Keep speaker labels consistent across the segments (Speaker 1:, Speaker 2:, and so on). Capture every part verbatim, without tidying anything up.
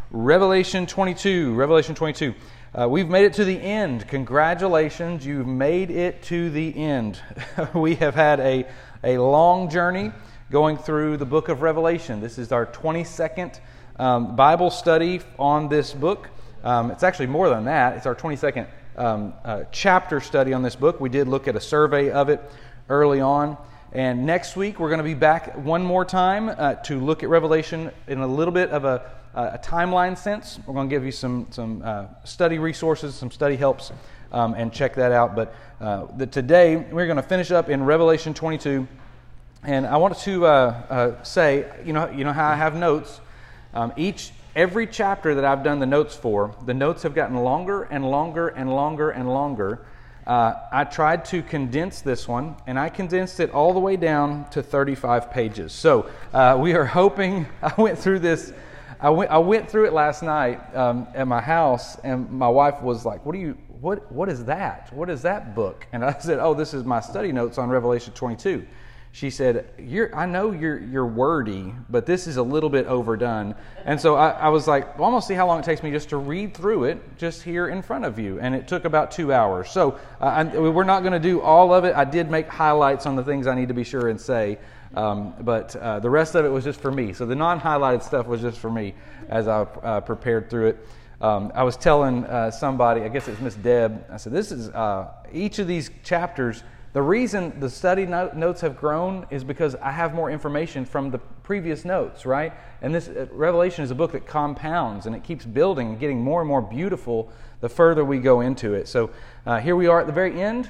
Speaker 1: Revelation twenty-two. Revelation twenty-two. Uh, we've made it to the end. Congratulations, you've made it to the end. We have had a, a long journey going through the book of Revelation. This is our twenty-second um, Bible study on this book. Um, it's actually more than that. It's our twenty-second um, uh, chapter study on this book. We did look at a survey of it early on. And next week, we're going to be back one more time uh, to look at Revelation in a little bit of a, a timeline sense. We're going to give you some some uh, study resources, some study helps, um, and check that out. But uh, the, today, we're going to finish up in Revelation twenty-two. And I wanted to uh, uh, say, you know, you know how I have notes. Um, each every chapter that I've done the notes for, the notes have gotten longer and longer and longer and longer. Uh, I tried to condense this one, and I condensed it all the way down to thirty-five pages. So uh, we are hoping. I went through this. I went. I went through it last night um, at my house, and my wife was like, "What do you? What? What is that? What is that book?" And I said, "Oh, this is my study notes on Revelation twenty-two." She said, "You're. I know you're you're wordy, but this is a little bit overdone." And so I, I was like, "Well, I'm gonna see how long it takes me just to read through it, just here in front of you." And it took about two hours. So uh, I, we're not going to do all of it. I did make highlights on the things I need to be sure and say, um, but uh, the rest of it was just for me. So the non-highlighted stuff was just for me as I uh, prepared through it. Um, I was telling uh, somebody, I guess it's Miss Deb. I said, "This is uh, each of these chapters." The reason the study no- notes have grown is because I have more information from the previous notes, right? And this uh, Revelation is a book that compounds, and it keeps building and getting more and more beautiful the further we go into it. So uh, here we are at the very end.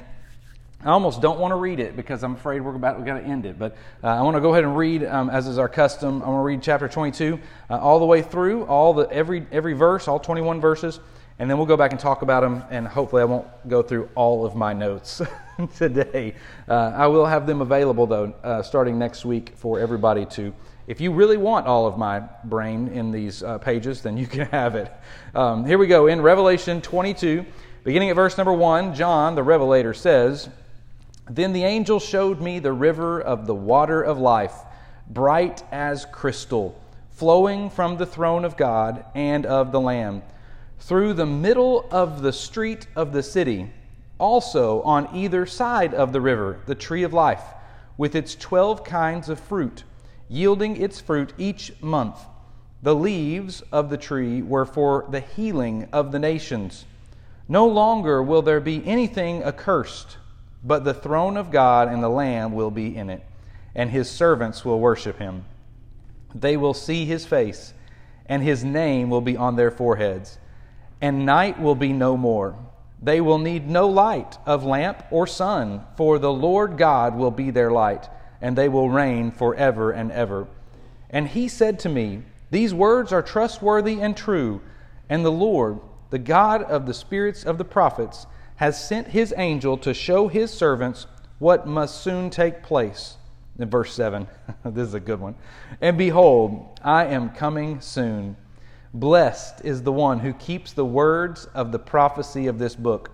Speaker 1: I almost don't want to read it because I'm afraid we're about we got to end it. But uh, I want to go ahead and read, um, as is our custom. I want to read chapter twenty-two uh, all the way through, all the every every verse, all twenty-one verses. And then we'll go back and talk about them, and hopefully I won't go through all of my notes today. Uh, I will have them available, though, uh, starting next week for everybody to, if you really want all of my brain in these uh, pages, then you can have it. Um, here we go. In Revelation twenty-two, beginning at verse number one, John, the Revelator, says, "Then the angel showed me the river of the water of life, bright as crystal, flowing from the throne of God and of the Lamb, through the middle of the street of the city. Also on either side of the river, the tree of life, with its twelve kinds of fruit, yielding its fruit each month. The leaves of the tree were for the healing of the nations. No longer will there be anything accursed, but the throne of God and the Lamb will be in it, and his servants will worship him. They will see his face, and his name will be on their foreheads. And night will be no more. They will need no light of lamp or sun, for the Lord God will be their light, and they will reign forever and ever. And he said to me, These words are trustworthy and true, and the Lord, the God of the spirits of the prophets, has sent his angel to show his servants what must soon take place." In verse seven, this is a good one. "And behold, I am coming soon. Blessed is the one who keeps the words of the prophecy of this book.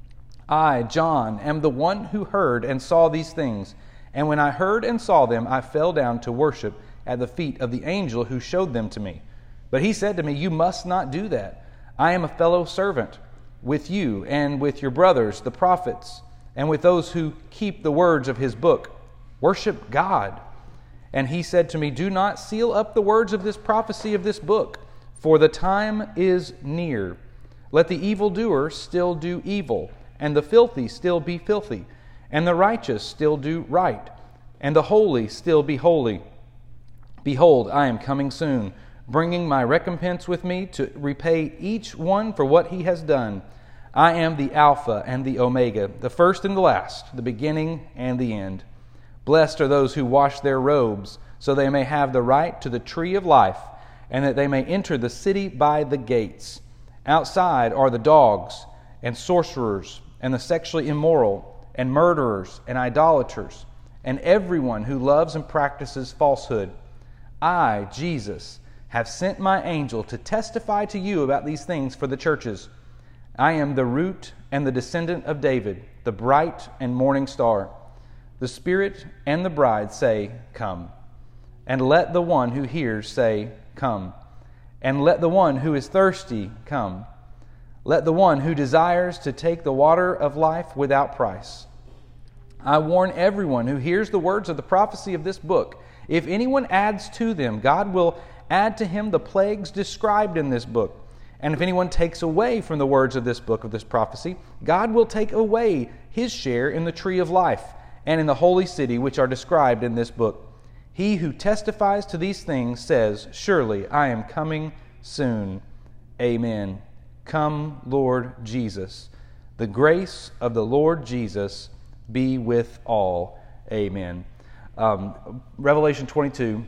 Speaker 1: I, John, am the one who heard and saw these things. And when I heard and saw them, I fell down to worship at the feet of the angel who showed them to me. But he said to me, You must not do that. I am a fellow servant with you and with your brothers, the prophets, and with those who keep the words of his book. Worship God." And he said to me, "Do not seal up the words of this prophecy of this book, for the time is near. Let the evildoer still do evil, and the filthy still be filthy, and the righteous still do right, and the holy still be holy. Behold, I am coming soon, bringing my recompense with me to repay each one for what he has done. I am the Alpha and the Omega, the first and the last, the beginning and the end. Blessed are those who wash their robes, so they may have the right to the tree of life, and that they may enter the city by the gates. Outside are the dogs, and sorcerers, and the sexually immoral, and murderers, and idolaters, and everyone who loves and practices falsehood. I, Jesus, have sent my angel to testify to you about these things for the churches. I am the root and the descendant of David, the bright and morning star. The Spirit and the bride say, Come. And let the one who hears say, Come. and let the one who is thirsty come. Let the one who desires to take the water of life without price. I warn everyone who hears the words of the prophecy of this book. If anyone adds to them, God will add to him the plagues described in this book. And if anyone takes away from the words of this book of this prophecy, God will take away his share in the tree of life and in the holy city which are described in this book. He who testifies to these things says, Surely I am coming soon. Amen. Come, Lord Jesus. The grace of the Lord Jesus be with all. Amen. Um, Revelation twenty-two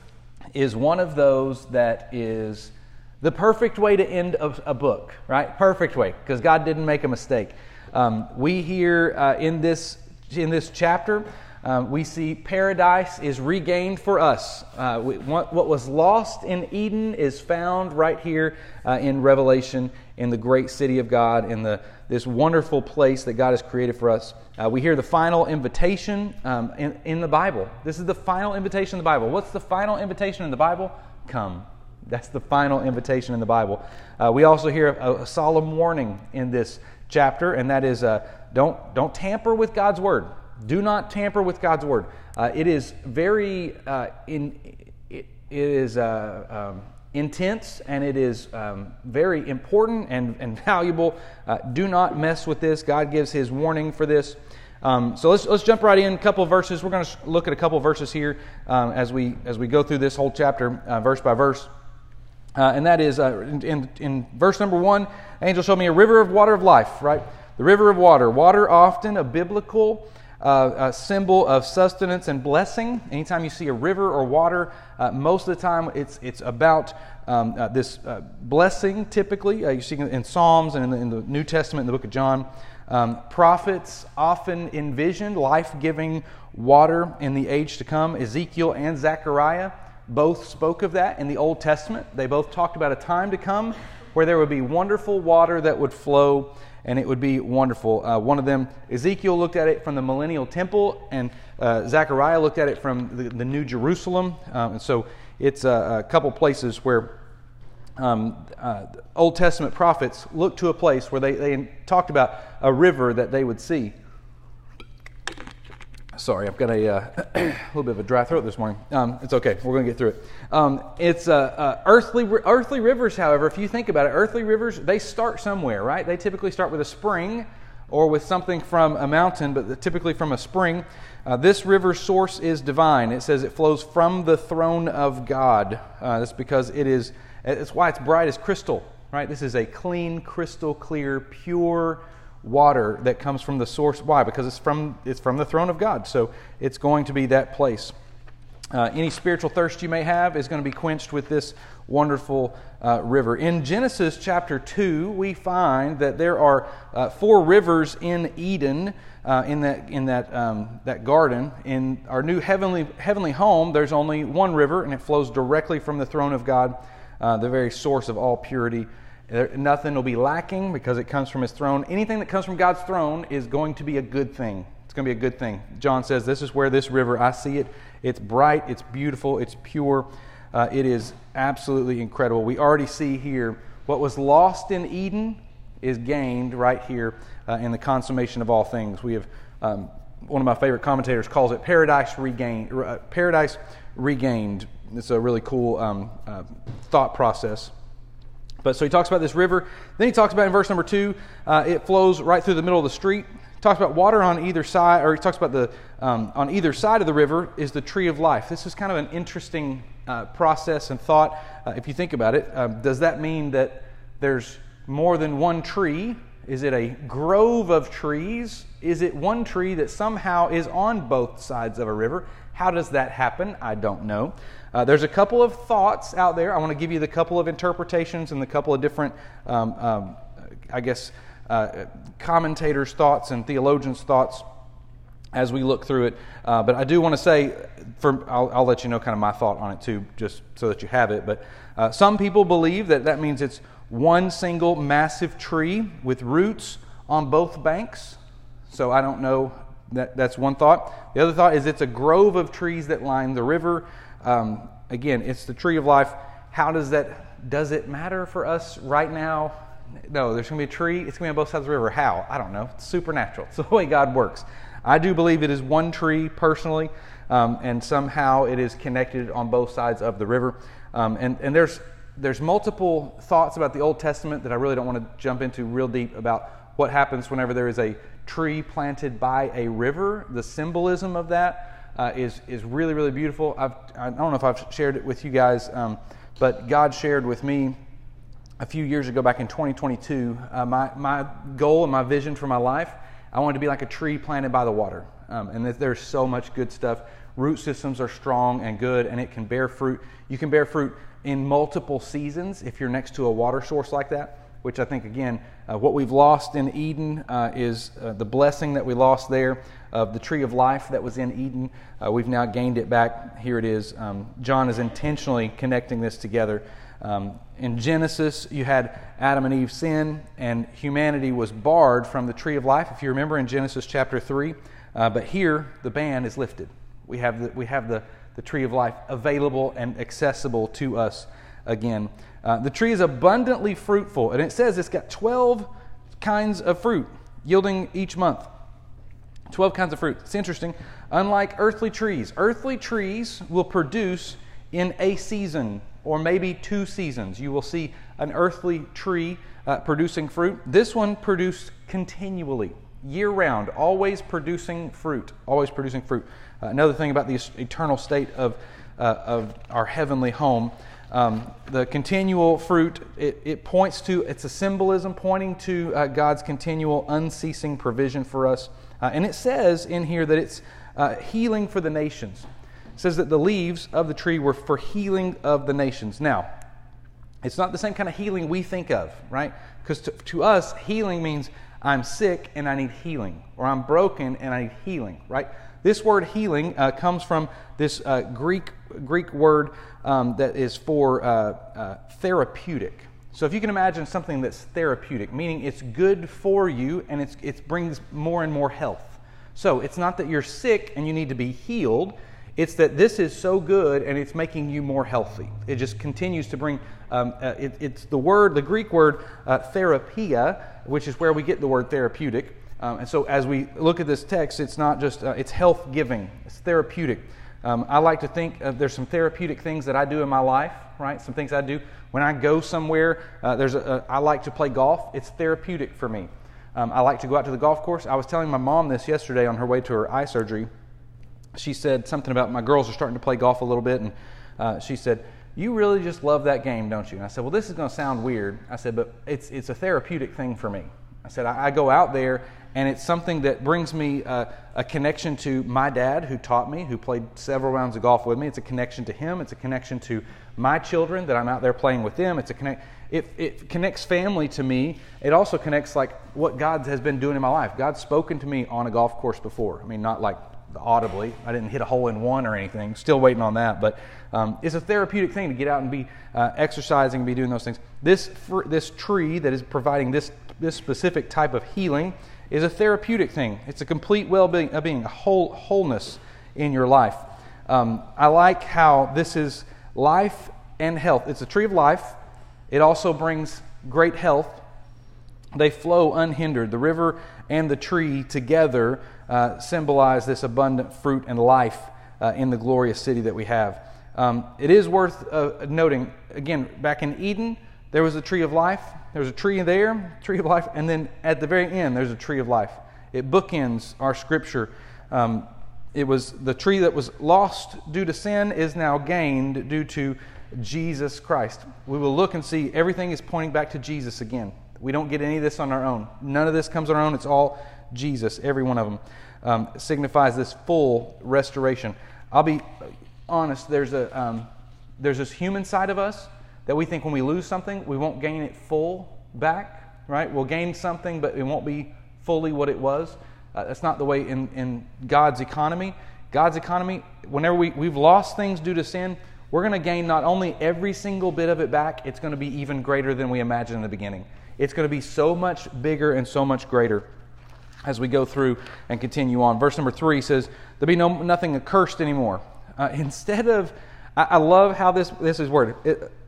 Speaker 1: is one of those that is the perfect way to end a, a book, right? Perfect way, because God didn't make a mistake. Um, we hear uh, in this in this chapter, um, we see paradise is regained for us. Uh, we, what, what was lost in Eden is found right here uh, in Revelation, in the great city of God, in the this wonderful place that God has created for us. Uh, we hear the final invitation um, in, in the Bible. This is the final invitation in the Bible. What's the final invitation in the Bible? Come. That's the final invitation in the Bible. Uh, we also hear a, a solemn warning in this chapter, and that is uh, don't don't tamper with God's word. Do not tamper with God's word. Uh, it is very uh, in it, it is uh, um, intense, and it is um, very important and, and valuable. Uh, do not mess with this. God gives His warning for this. Um, so let's let's jump right in. A couple of verses. We're going to look at a couple of verses here um, as we as we go through this whole chapter, uh, verse by verse. Uh, and that is uh, in, in verse number one, angel showed me a river of water of life, right? The river of water. Water often a biblical uh, a symbol of sustenance and blessing. Anytime you see a river or water, uh, most of the time it's it's about um, uh, this uh, blessing typically. Uh, you see in Psalms and in the, in the New Testament, in the book of John. Um, prophets often envisioned life-giving water in the age to come. Ezekiel and Zechariah both spoke of that in the Old Testament. They both talked about a time to come where there would be wonderful water that would flow, and it would be wonderful. Uh, one of them, Ezekiel, looked at it from the millennial temple, and uh, Zechariah looked at it from the, the New Jerusalem. Um, and so it's a, a couple places where um, uh, Old Testament prophets looked to a place where they, they talked about a river that they would see. Sorry, I've got a, uh, a little bit of a dry throat this morning. Um, it's okay. We're going to get through it. Um, it's uh, uh, earthly earthly rivers, however, if you think about it, earthly rivers, they start somewhere, right? They typically start with a spring or with something from a mountain, but typically from a spring. Uh, this river's source is divine. It says it flows from the throne of God. Uh, that's because it is, it's why it's bright as crystal, right? This is a clean, crystal clear, pure water that comes from the source. Why? Because it's from it's from the throne of God. So it's going to be that place. Uh, any spiritual thirst you may have is going to be quenched with this wonderful uh, river. In Genesis chapter two, we find that there are uh, four rivers in Eden, uh, in that in that um, that garden. In our new heavenly heavenly home, there's only one river, and it flows directly from the throne of God, uh, the very source of all purity. There, nothing will be lacking because it comes from His throne. Anything that comes from God's throne is going to be a good thing. It's going to be a good thing. John says, this is where this river, I see it. It's bright, it's beautiful, it's pure. Uh, it is absolutely incredible. We already see here what was lost in Eden is gained right here uh, in the consummation of all things. We have, um, one of my favorite commentators calls it paradise regained. Uh, paradise regained. It's a really cool um, uh, thought process. But so he talks about this river. Then he talks about in verse number two, uh, it flows right through the middle of the street. He talks about water on either side, or he talks about the um, on either side of the river is the tree of life. This is kind of an interesting uh, process and thought. Uh, if you think about it, um, does that mean that there's more than one tree? Is it a grove of trees? Is it one tree that somehow is on both sides of a river? How does that happen? I don't know. Uh, there's a couple of thoughts out there. I want to give you the couple of interpretations and the couple of different, um, um, I guess, uh, commentators' thoughts and theologians' thoughts as we look through it. Uh, but I do want to say, for I'll, I'll let you know kind of my thought on it too, just so that you have it. But uh, some people believe that that means it's one single massive tree with roots on both banks. So I don't know. That, that's one thought. The other thought is it's a grove of trees that line the river. Um, again, it's the tree of life. How does that does it matter for us right now? No, there's going to be a tree. It's going to be on both sides of the river. How? I don't know. It's supernatural. It's the way God works. I do believe it is one tree personally, um, and somehow it is connected on both sides of the river. Um, and, and there's there's multiple thoughts about the Old Testament that I really don't want to jump into real deep about what happens whenever there is a tree planted by a river. The symbolism of that uh, is is really, really beautiful. I've, I don't know if I've shared it with you guys, um, but God shared with me a few years ago, back in twenty twenty-two, uh, my, my goal and my vision for my life, I wanted to be like a tree planted by the water. Um, and there's so much good stuff. Root systems are strong and good, and it can bear fruit. You can bear fruit in multiple seasons if you're next to a water source like that, which I think, again, uh, what we've lost in Eden uh, is uh, the blessing that we lost there of the tree of life that was in Eden. Uh, we've now gained it back. Here it is. Um, John is intentionally connecting this together. Um, in Genesis, you had Adam and Eve sin, and humanity was barred from the tree of life, if you remember in Genesis chapter three. Uh, but here, the ban is lifted. We have the, we have the, the tree of life available and accessible to us again. Uh, the tree is abundantly fruitful, and it says it's got twelve kinds of fruit yielding each month. twelve kinds of fruit. It's interesting. Unlike earthly trees, earthly trees will produce in a season or maybe two seasons. You will see an earthly tree uh, producing fruit. This one produced continually, year-round, always producing fruit, always producing fruit. Uh, another thing about the eternal state of, uh, of our heavenly home, um, the continual fruit, it, it points to, it's a symbolism pointing to uh, God's continual, unceasing provision for us. Uh, and it says in here that it's uh, healing for the nations. It says that the leaves of the tree were for healing of the nations. Now, it's not the same kind of healing we think of, right? Because to, to us, healing means I'm sick and I need healing, or I'm broken and I need healing, right? This word healing uh, comes from this uh, Greek Greek word um, that is for uh, uh, therapeutic. So if you can imagine something that's therapeutic, meaning it's good for you and it's, it brings more and more health. So it's not that you're sick and you need to be healed. It's that this is so good and it's making you more healthy. It just continues to bring, um, uh, it, it's the word, the Greek word uh, therapia, which is where we get the word therapeutic. Um, and so as we look at this text, it's not just, uh, it's health-giving, it's therapeutic. Um, I like to think uh, there's some therapeutic things that I do in my life, right? Some things I do. When I go somewhere, uh, there's a, a, I like to play golf. It's therapeutic for me. Um, I like to go out to the golf course. I was telling my mom this yesterday on her way to her eye surgery. She said something about my girls are starting to play golf a little bit, and uh, she said, "You really just love that game, don't you?" And I said, "Well, this is going to sound weird." I said, "But it's it's a therapeutic thing for me." I said, I, I go out there, and it's something that brings me uh, a connection to my dad, who taught me, who played several rounds of golf with me. It's a connection to him. It's a connection to my children, that I'm out there playing with them. It's a connect. It, it connects family to me. It also connects like what God has been doing in my life. God's spoken to me on a golf course before. I mean, not like audibly. I didn't hit a hole in one or anything. Still waiting on that. But um, it's a therapeutic thing to get out and be uh, exercising and be doing those things. This fr- this tree that is providing this this specific type of healing is a therapeutic thing. It's a complete well-being, a being, a whole wholeness in your life. Um, I like how this is life and health. It's a tree of life. It also brings great health. They flow unhindered. The river and the tree together uh, symbolize this abundant fruit and life uh, in the glorious city that we have. Um, it is worth uh, noting, again, back in Eden, there was a tree of life. There was a tree there, tree of life, and then at the very end, there's a tree of life. It bookends our scripture. Um, it was the tree that was lost due to sin is now gained due to Jesus Christ. We will look and see everything is pointing back to Jesus again. We don't get any of this on our own. None of this comes on our own. It's all Jesus, every one of them. Um, signifies this full restoration. I'll be honest, there's a um, there's this human side of us that we think when we lose something, we won't gain it full back, right? We'll gain something, but it won't be fully what it was. Uh, that's not the way in, in God's economy. God's economy, whenever we, we've lost things due to sin, we're going to gain not only every single bit of it back, it's going to be even greater than we imagined in the beginning. It's going to be so much bigger and so much greater as we go through and continue on. Verse number three says, there'll be no nothing accursed anymore. Uh, instead of, I, I love how this, this is worded. It,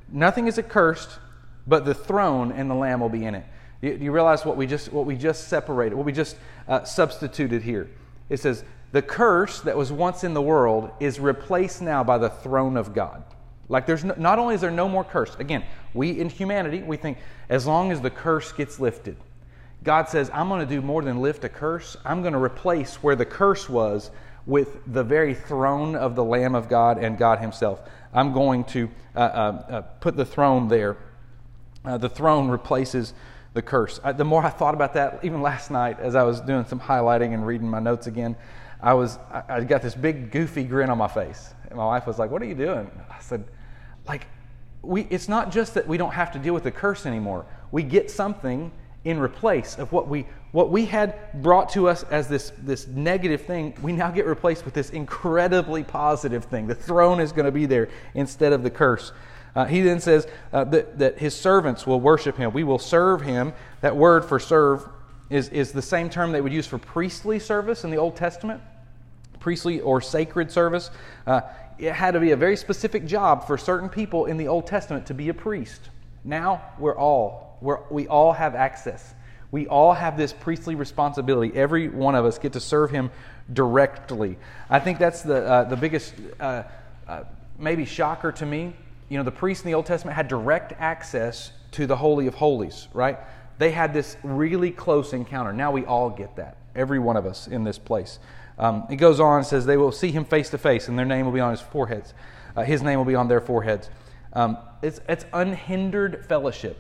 Speaker 1: nothing is accursed, but the throne and the Lamb will be in it. You, you realize what we just what we just separated, what we just uh, substituted here. It says, the curse that was once in the world is replaced now by the throne of God. Like there's no, not only is there no more curse. Again, we in humanity, we think as long as the curse gets lifted. God says, I'm going to do more than lift a curse. I'm going to replace where the curse was with the very throne of the Lamb of God and God himself. I'm going to uh, uh, uh, put the throne there. Uh, the throne replaces the curse. I, the more I thought about that, even last night as I was doing some highlighting and reading my notes again, I was I, I got this big goofy grin on my face. And my wife was like, what are you doing? I said, like, we. it's not just that we don't have to deal with the curse anymore. We get something in replace of what we what we had brought to us as this, this negative thing. We now get replaced with this incredibly positive thing. The throne is going to be there instead of the curse. Uh, he then says uh, that, that his servants will worship him. We will serve him. That word for serve is, is the same term they would use for priestly service in the Old Testament. Priestly or sacred service. Uh, it had to be a very specific job for certain people in the Old Testament to be a priest. Now we're all, we're, we all have access. We all have this priestly responsibility. Every one of us get to serve him directly. I think that's the uh, the biggest uh, uh, maybe shocker to me. You know, the priests in the Old Testament had direct access to the Holy of Holies, right? They had this really close encounter. Now we all get that. Every one of us in this place. Um, it goes on and says, they will see him face to face, and their name will be on his foreheads. Uh, his name will be on their foreheads. Um, it's, it's unhindered fellowship.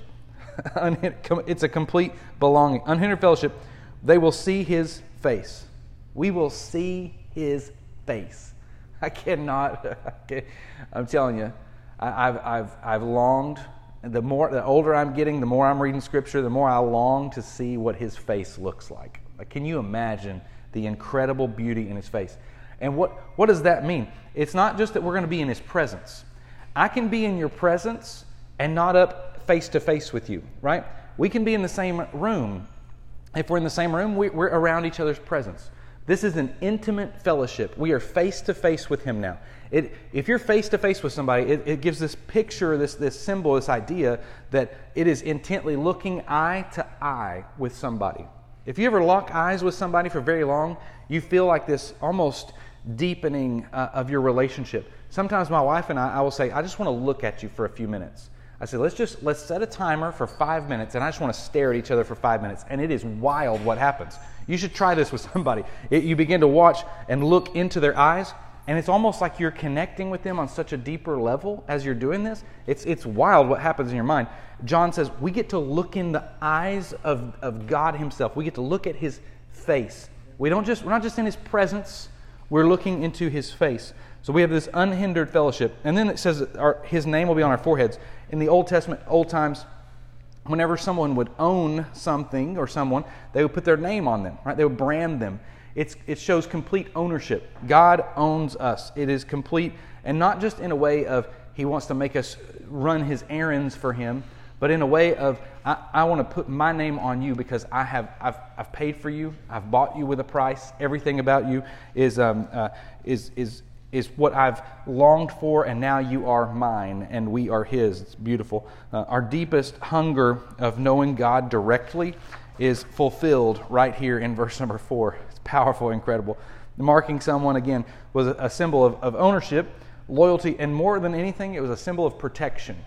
Speaker 1: It's a complete belonging. Unhindered fellowship. They will see his face. We will see his face. I cannot. I can't, I'm telling you, I, I've I've I've longed. The more, the older I'm getting, the more I'm reading Scripture, the more I long to see what his face looks like. Like, can you imagine the incredible beauty in his face? And what what does that mean? It's not just that we're going to be in his presence. I can be in your presence and not up face to face with you, right? We can be in the same room. If we're in the same room, we, we're around each other's presence. This is an intimate fellowship. We are face to face with him now. It, if you're face to face with somebody, it, it gives this picture, this, this symbol, this idea that it is intently looking eye to eye with somebody. If you ever lock eyes with somebody for very long, you feel like this almost deepening uh, of your relationship. Sometimes my wife and I, I will say, I just want to look at you for a few minutes. I said, let's just let's set a timer for five minutes, and I just want to stare at each other for five minutes. And it is wild what happens. You should try this with somebody. It, you begin to watch and look into their eyes, and it's almost like you're connecting with them on such a deeper level as you're doing this. It's it's wild what happens in your mind. John says we get to look in the eyes of, of God himself. We get to look at his face. We don't just we're not just in his presence. We're looking into his face. So we have this unhindered fellowship. And then it says that our, his name will be on our foreheads. In the Old Testament, old times, whenever someone would own something or someone, they would put their name on them, right? They would brand them. It's, it shows complete ownership. God owns us. It is complete, and not just in a way of he wants to make us run his errands for him, but in a way of I, I want to put my name on you because I have I've I've paid for you. I've bought you with a price. Everything about you is um uh, is is is what I've longed for, and now you are mine, and we are his. It's beautiful. Uh, our deepest hunger of knowing God directly is fulfilled right here in verse number four. It's powerful, incredible. Marking someone, again, was a symbol of, of ownership, loyalty, and more than anything, it was a symbol of protection.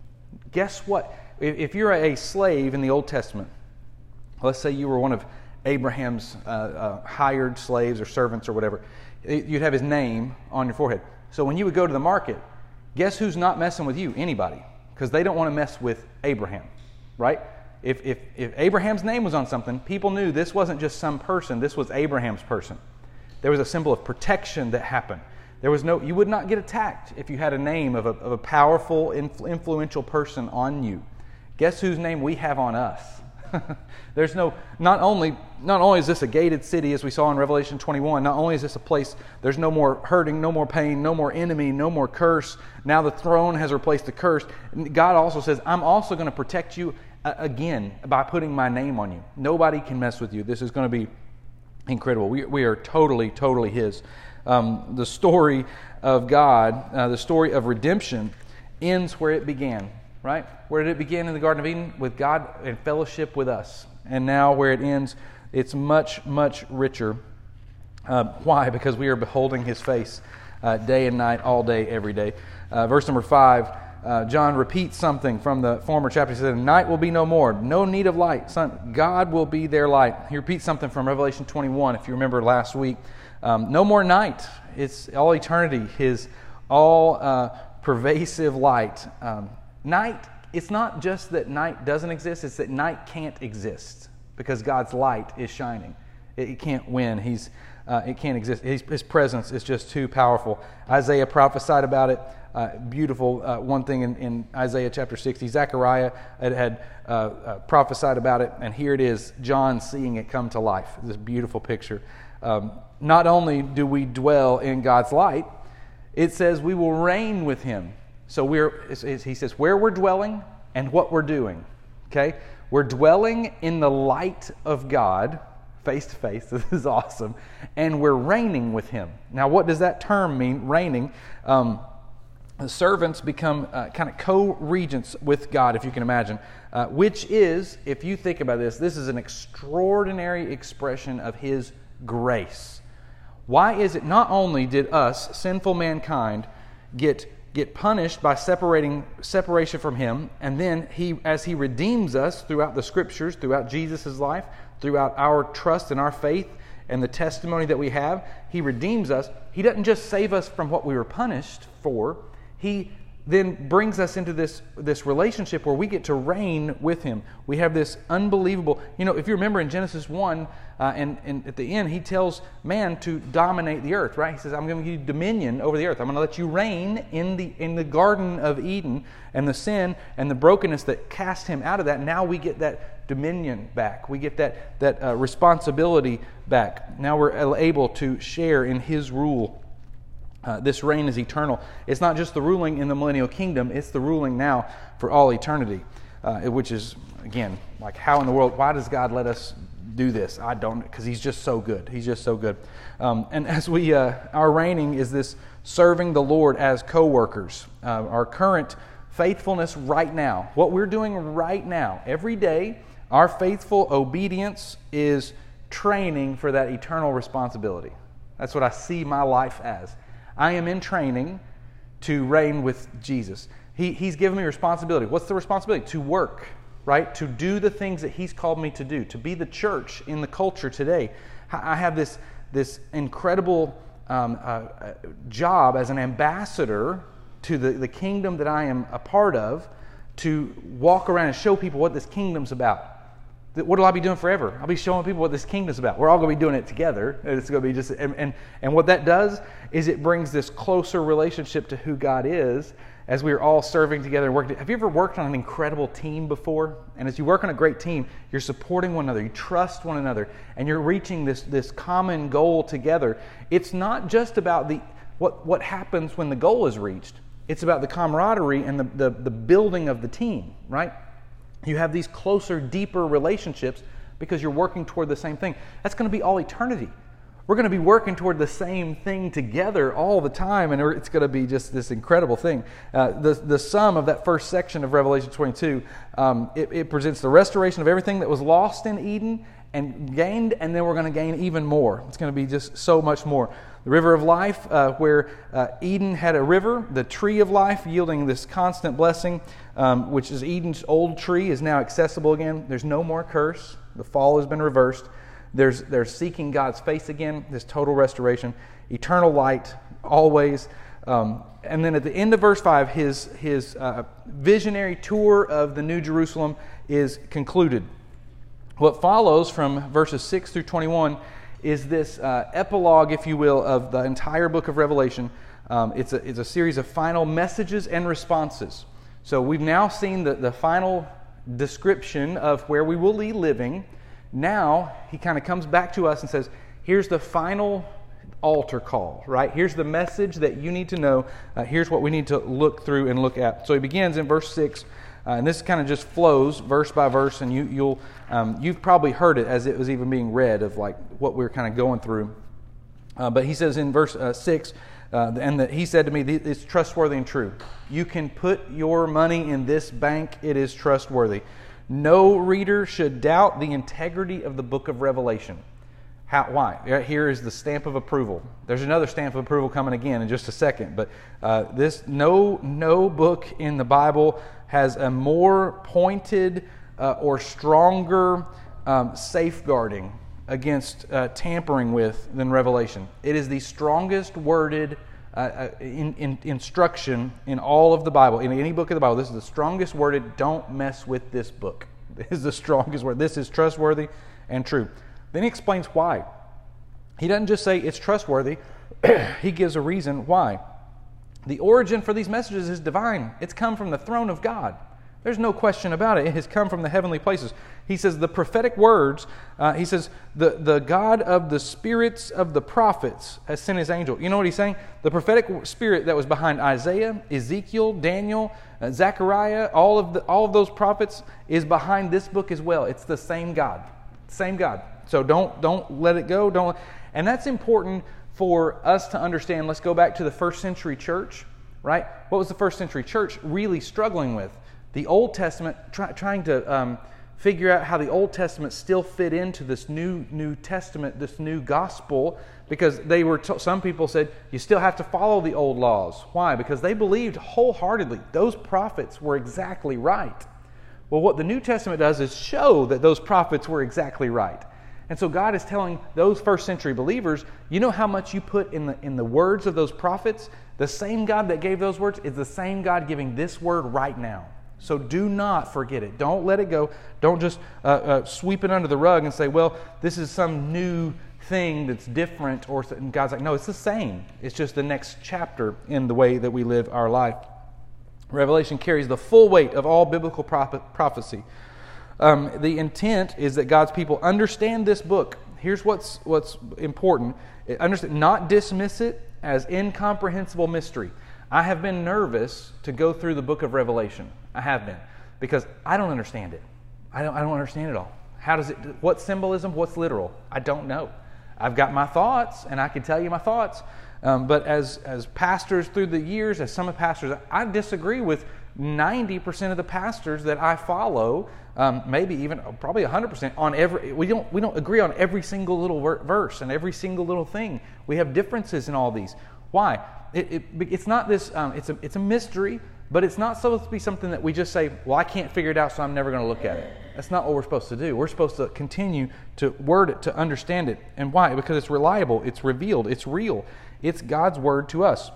Speaker 1: Guess what? If, if you're a slave in the Old Testament, let's say you were one of Abraham's uh, uh, hired slaves or servants or whatever, you'd have his name on your forehead. So when you would go to the market, guess who's not messing with you? Anybody. Because they don't want to mess with Abraham, right? If, if, if Abraham's name was on something, people knew this wasn't just some person, this was Abraham's person. There was a symbol of protection that happened. There was no, you would not get attacked if you had a name of a, of a powerful, influential person on you. Guess whose name we have on us? There's no, not only not only is this a gated city as we saw in Revelation twenty-one, not only is this a place, there's no more hurting, no more pain, no more enemy, no more curse. Now the throne has replaced the curse. God also says, I'm also going to protect you uh, again by putting my name on you. Nobody can mess with you. This is going to be incredible. We, we are totally, totally his. Um, the story of God, uh, the story of redemption ends where it began, right? Where did it begin? In the Garden of Eden? With God and fellowship with us. And now where it ends, it's much, much richer. Uh, why? Because we are beholding His face uh, day and night, all day, every day. Uh, verse number five, uh, John repeats something from the former chapter. He said, night will be no more, no need of light. Son, God will be their light. He repeats something from Revelation twenty-one, if you remember last week. Um, no more night. It's all eternity, His all uh, pervasive light. Um, night, it's not just that night doesn't exist, it's that night can't exist because God's light is shining. It, it can't win. He's uh, it can't exist. His, his presence is just too powerful. Isaiah prophesied about it. Uh, beautiful uh, one thing in, in Isaiah chapter sixty. Zechariah had, had uh, uh, prophesied about it, and here it is, John seeing it come to life. This beautiful picture. Um, not only do we dwell in God's light, it says we will reign with Him. So we're, it's, it's, he says where we're dwelling and what we're doing. Okay, we're dwelling in the light of God, face to face. This is awesome, and we're reigning with Him. Now, what does that term mean? Reigning. Um, the servants become uh, kind of co-regents with God, if you can imagine. Uh, which is, if you think about this, this is an extraordinary expression of His grace. Why is it not only did us, sinful mankind, get get punished by separating separation from Him, and then He, as He redeems us throughout the Scriptures, throughout Jesus' life, throughout our trust and our faith and the testimony that we have, He redeems us. He doesn't just save us from what we were punished for. He then brings us into this, this relationship where we get to reign with Him. We have this unbelievable, you know, if you remember in Genesis one, uh, and, and at the end, He tells man to dominate the earth, right? He says, I'm going to give you dominion over the earth. I'm going to let you reign in the in the Garden of Eden, and the sin and the brokenness that cast him out of that. Now we get that dominion back. We get that, that uh, responsibility back. Now we're able to share in His rule. Uh, this reign is eternal. It's not just the ruling in the millennial kingdom, it's the ruling now for all eternity, uh, which is, again, like how in the world, why does God let us do this? I don't, because He's just so good. He's just so good. Um, and as we, uh, our reigning is this serving the Lord as co-workers. Uh, our current faithfulness right now, what we're doing right now, every day, our faithful obedience is training for that eternal responsibility. That's what I see my life as. I am in training to reign with Jesus. He, he's given me responsibility. What's the responsibility? To work, right? To do the things that He's called me to do, to be the church in the culture today. I have this, this incredible um, uh, job as an ambassador to the, the kingdom that I am a part of, to walk around and show people what this kingdom's about. What will I be doing forever? I'll be showing people what this kingdom's about. We're all going to be doing it together. It's going to be just, and, and, and what that does is it brings this closer relationship to who God is as we're all serving together and working. Have you ever worked on an incredible team before? And as you work on a great team, you're supporting one another, you trust one another, and you're reaching this, this common goal together. It's not just about the what, what happens when the goal is reached. It's about the camaraderie and the, the, the building of the team, right? You have these closer, deeper relationships because you're working toward the same thing. That's going to be all eternity. We're going to be working toward the same thing together all the time, and it's going to be just this incredible thing. Uh, the, the sum of that first section of Revelation twenty-two, um, it, it presents the restoration of everything that was lost in Eden and gained, and then we're going to gain even more. It's going to be just so much more. The river of life, uh, where uh, Eden had a river, the tree of life yielding this constant blessing, um, which is Eden's old tree, is now accessible again. There's no more curse. The fall has been reversed. There's, there's seeking God's face again, this total restoration, eternal light, always. Um, and then at the end of verse five, his, his uh, visionary tour of the New Jerusalem is concluded. What follows from verses six through twenty-one is this uh, epilogue, if you will, of the entire book of Revelation. Um, it's, a, it's a series of final messages and responses. So we've now seen the, the final description of where we will be living. Now he kind of comes back to us and says, here's the final altar call, right? Here's the message that you need to know. Uh, here's what we need to look through and look at. So he begins in verse six. Uh, and this kind of just flows verse by verse, and you, you'll um, you've probably heard it as it was even being read of like what we're kind of going through. Uh, but he says in verse uh, six, Uh, and that he said to me, it's trustworthy and true. You can put your money in this bank. It is trustworthy. No reader should doubt the integrity of the book of Revelation. How, why? Here is the stamp of approval. There's another stamp of approval coming again in just a second. But uh, this no no book in the Bible has a more pointed uh, or stronger um, safeguarding against uh, tampering with than Revelation. It is the strongest worded uh, in, in, instruction in all of the Bible. In any book of the Bible, this is the strongest worded, don't mess with this book. This is the strongest word. This is trustworthy and true. Then he explains why. He doesn't just say it's trustworthy. He gives a reason why. The origin for these messages is divine. It's come from the throne of God. There's no question about it. It has come from the heavenly places. He says the prophetic words, uh, he says the, the God of the spirits of the prophets has sent his angel. You know what he's saying? The prophetic spirit that was behind Isaiah, Ezekiel, Daniel, uh, Zechariah, all of the, all of those prophets is behind this book as well. It's the same God. Same God. So don't don't let it go. Don't, and that's important for us to understand. Let's go back to the first century church, right? What was the first century church really struggling with? The Old Testament, try, trying to um, figure out how the Old Testament still fit into this new New Testament, this new gospel, because they were. T- some people said you still have to follow the old laws. Why? Because they believed wholeheartedly those prophets were exactly right. Well, what the New Testament does is show that those prophets were exactly right. And so God is telling those first century believers, you know how much you put in the in the words of those prophets? The same God that gave those words is the same God giving this word right now. So do not forget it. Don't let it go. Don't just uh, uh, sweep it under the rug and say, well, this is some new thing that's different. Or and God's like, no, it's the same. It's just the next chapter in the way that we live our life. Revelation carries the full weight of all biblical prophecy. Um, the intent is that God's people understand this book. Here's what's what's important. Understand, not dismiss it as incomprehensible mystery. I have been nervous to go through the book of Revelation. I have been. Because I don't understand it. I don't I don't understand it all. How does it, what symbolism, what's literal? I don't know. I've got my thoughts, and I can tell you my thoughts. Um, but as as pastors through the years, as some of pastors, I disagree with ninety percent of the pastors that I follow, um, maybe even probably one hundred percent on every. We don't we don't agree on every single little ver- verse and every single little thing. We have differences in all these. Why? It, it, it's not this. Um, it's a it's a mystery, but it's not supposed to be something that we just say, well, I can't figure it out, so I'm never going to look at it. That's not what we're supposed to do. We're supposed to continue to word it, to understand it. And why? Because it's reliable, it's revealed, it's real. It's God's word to us.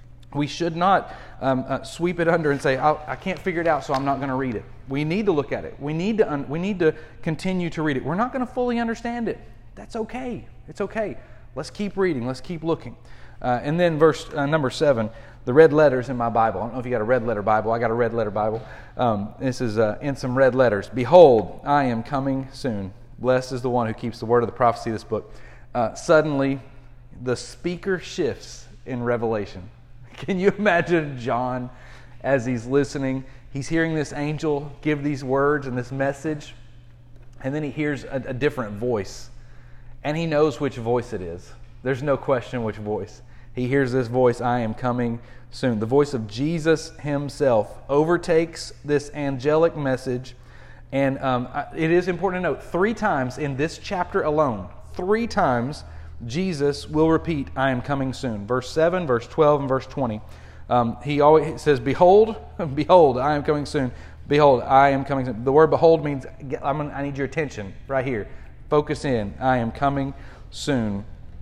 Speaker 1: We should not um, uh, sweep it under and say, I, I can't figure it out, so I'm not going to read it. We need to look at it. We need to un- we need to continue to read it. We're not going to fully understand it. That's okay. It's okay. Let's keep reading. Let's keep looking. Uh, and then verse uh, number seven, the red letters in my Bible. I don't know if you got a red letter Bible. I got a red letter Bible. Um, this is uh, in some red letters. Behold, I am coming soon. Blessed is the one who keeps the word of the prophecy of this book. Uh, suddenly, the speaker shifts in Revelation. Can you imagine John as he's listening? He's hearing this angel give these words and this message, and then he hears a, a different voice, and he knows which voice it is. There's no question which voice. He hears this voice, I am coming soon. The voice of Jesus himself overtakes this angelic message, and um, it is important to note, three times in this chapter alone, three times Jesus will repeat, I am coming soon. Verse seven, verse twelve, and verse twenty. Um, he always says, behold, behold, I am coming soon. Behold, I am coming soon. The word behold means I'm gonna, I need your attention right here. Focus in. I am coming soon.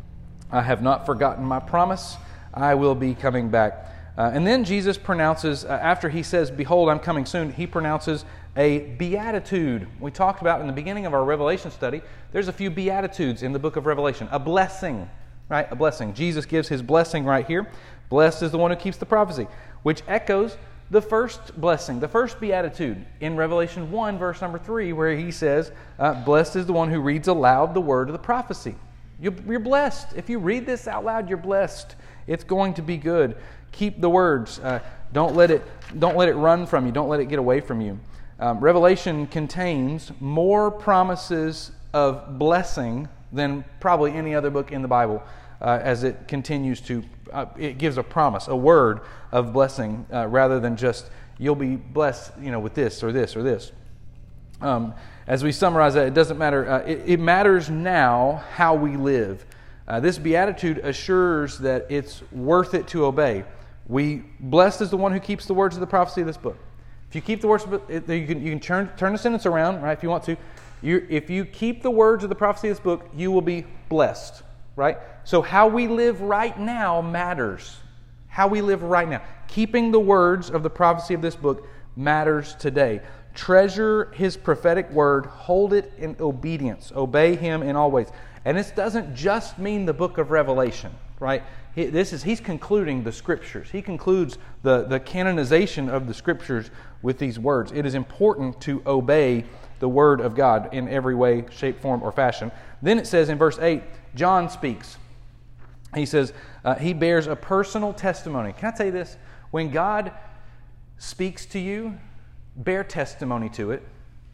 Speaker 1: I have not forgotten my promise. I will be coming back. Uh, and then Jesus pronounces, uh, after he says, behold, I'm coming soon, he pronounces a beatitude. We talked about in the beginning of our Revelation study, there's a few beatitudes in the book of Revelation. A blessing, right? A blessing. Jesus gives his blessing right here. Blessed is the one who keeps the prophecy, which echoes the first blessing, the first beatitude in Revelation one, verse number three, where he says, uh, blessed is the one who reads aloud the word of the prophecy. You're blessed. If you read this out loud, you're blessed. It's going to be good. Keep the words. Uh, don't let it. Don't let it run from you. Don't let it get away from you. Um, Revelation contains more promises of blessing than probably any other book in the Bible. uh, as it continues to, uh, it gives a promise, a word of blessing, uh, rather than just, you'll be blessed, you know, with this or this or this. Um, as we summarize that, it doesn't matter, uh, it, it matters now how we live. Uh, this beatitude assures that it's worth it to obey. We, blessed is the one who keeps the words of the prophecy of this book. If you keep the words, you can you can turn turn the sentence around, right? If you want to, you if you keep the words of the prophecy of this book, you will be blessed, right? So how we live right now matters. How we live right now, keeping the words of the prophecy of this book matters today. Treasure His prophetic word, hold it in obedience, obey Him in all ways. And this doesn't just mean the book of Revelation, right? He, this is He's concluding the Scriptures. He concludes the, the canonization of the Scriptures with these words. It is important to obey the Word of God in every way, shape, form, or fashion. Then it says in verse eight, John speaks. He says, uh, he bears a personal testimony. Can I tell you this? When God speaks to you, bear testimony to it.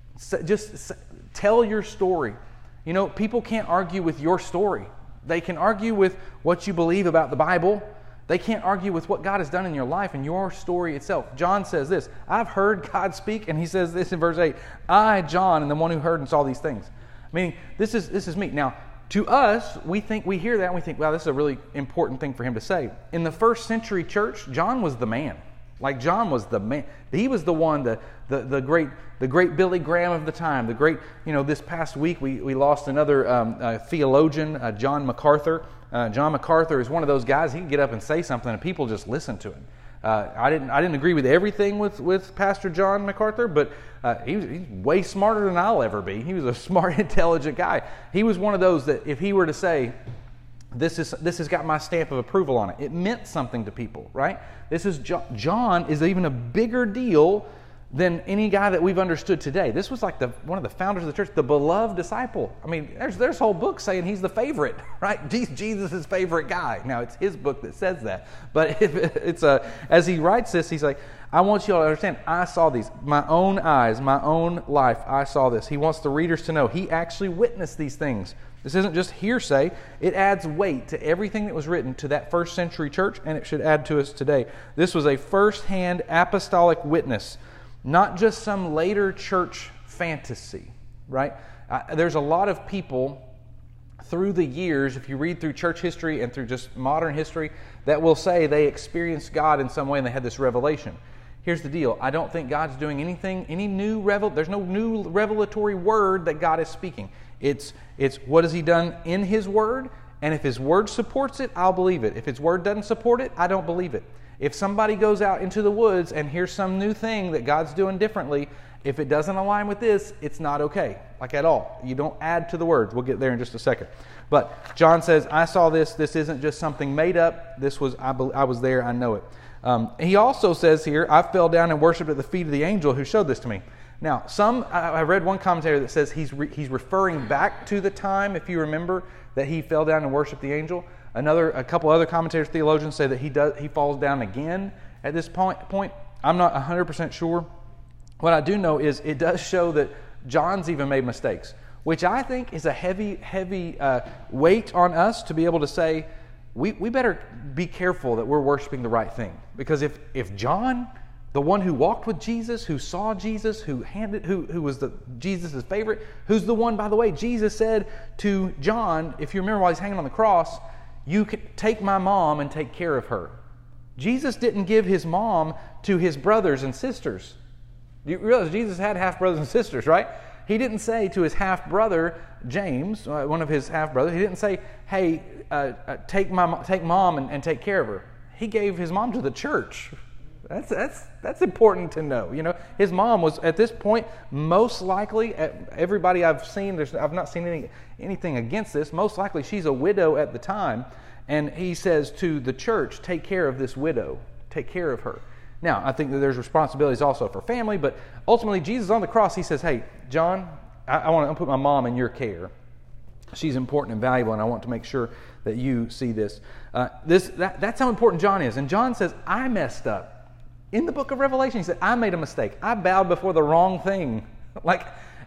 Speaker 1: Just tell your story. You know, people can't argue with your story. They can argue with what you believe about the Bible. They can't argue with what God has done in your life and your story itself. John says this, I've heard God speak, and he says this in verse eight, I, John, am the one who heard and saw these things. Meaning, this is this is me. Now, to us, we think we hear that and we think, wow, this is a really important thing for him to say. In the first century church, John was the man. Like John was the man. He was the one, the the, the great the great Billy Graham of the time. The great, you know, this past week we, we lost another um, uh, theologian, uh, John MacArthur. Uh, John MacArthur is one of those guys. He can get up and say something and people just listen to him. Uh, I didn't I didn't agree with everything with, with Pastor John MacArthur, but uh, he was, he's way smarter than I'll ever be. He was a smart, intelligent guy. He was one of those that if he were to say, This is this has got my stamp of approval on it. It meant something to people, right? This is John, John is even a bigger deal than any guy that we've understood today. This was like the one of the founders of the church, the beloved disciple. I mean, there's there's whole book saying he's the favorite, right? He's Jesus' favorite guy. Now it's his book that says that, but if it's a as he writes this, he's like, I want you all to understand. I saw these, my own eyes, my own life. I saw this. He wants the readers to know he actually witnessed these things. This isn't just hearsay. It adds weight to everything that was written to that first century church, and it should add to us today. This was a first-hand apostolic witness, not just some later church fantasy, right? Uh, there's a lot of people through the years, if you read through church history and through just modern history, that will say they experienced God in some way and they had this revelation. Here's the deal. I don't think God's doing anything, any new revel. There's no new revelatory word that God is speaking. It's it's what has He done in His Word, and if His Word supports it, I'll believe it. If His Word doesn't support it, I don't believe it. If somebody goes out into the woods and hears some new thing that God's doing differently, if it doesn't align with this, it's not okay, like at all. You don't add to the Word. We'll get there in just a second. But John says, I saw this. This isn't just something made up. This was, I, I was there. I know it. Um, he also says here, I fell down and worshipped at the feet of the angel who showed this to me. Now, some I read one commentator that says he's re, he's referring back to the time, if you remember, that he fell down and worshipped the angel. Another, a couple other commentators, theologians say that he does he falls down again at this point. Point. I'm not one hundred percent sure. What I do know is it does show that John's even made mistakes, which I think is a heavy, heavy uh, weight on us to be able to say, we we better be careful that we're worshiping the right thing. Because if if John, the one who walked with Jesus, who saw Jesus, who handed, who, who was the Jesus' favorite, who's the one, by the way, Jesus said to John, if you remember while he's hanging on the cross, you can take my mom and take care of her. Jesus didn't give his mom to his brothers and sisters. You realize Jesus had half brothers and sisters, right? He didn't say to his half brother James, uh, one of his half brothers, he didn't say, "Hey, uh, uh, take my take mom and, and take care of her." He gave his mom to the church. That's that's that's important to know. You know, his mom was at this point most likely. Everybody I've seen, there's I've not seen any anything against this. Most likely, she's a widow at the time, and he says to the church, "Take care of this widow. Take care of her." Now, I think that there's responsibilities also for family, but ultimately, Jesus on the cross, he says, "Hey, John, I, I want to put my mom in your care. She's important and valuable, and I want to make sure that you see this." Uh, this that, that's how important John is. And John says, "I messed up." In the book of Revelation, he said, I made a mistake. I bowed before the wrong thing. Like,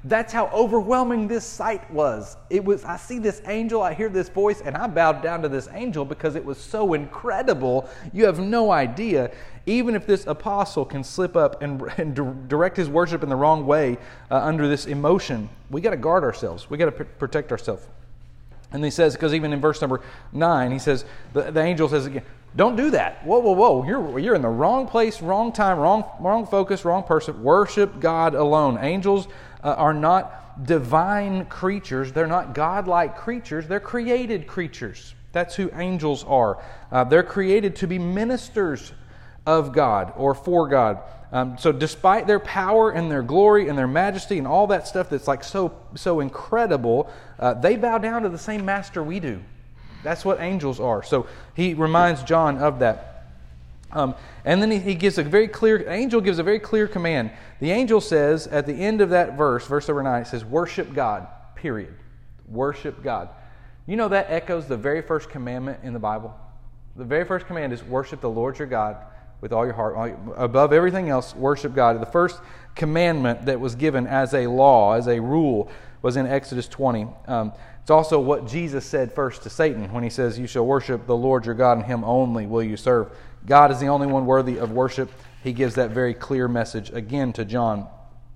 Speaker 1: That's how overwhelming this sight was. It was, I see this angel, I hear this voice, and I bowed down to this angel because it was so incredible. You have no idea. Even if this apostle can slip up and, and direct his worship in the wrong way uh, under this emotion, we got to guard ourselves. We got to pr- protect ourselves. And he says, because even in verse number nine, he says, the, the angel says again, don't do that. Whoa, whoa, whoa. You're, you're in the wrong place, wrong time, wrong, wrong focus, wrong person. Worship God alone. Angels uh, are not divine creatures. They're not God-like creatures. They're created creatures. That's who angels are. Uh, they're created to be ministers of God or for God. Um, so despite their power and their glory and their majesty and all that stuff that's like so so incredible, uh, they bow down to the same master we do. That's what angels are. So he reminds John of that. Um, and then he, he gives a very clear, angel gives a very clear command. The angel says at the end of that verse, verse number nine, it says, worship God, period. Worship God. You know that echoes the very first commandment in the Bible. The very first command is worship the Lord your God with all your heart. All your, above everything else, worship God. The first commandment that was given as a law, as a rule, was in Exodus twenty. Um, it's also what Jesus said first to Satan when he says, you shall worship the Lord your God, and him only will you serve. God is the only one worthy of worship. He gives that very clear message again to John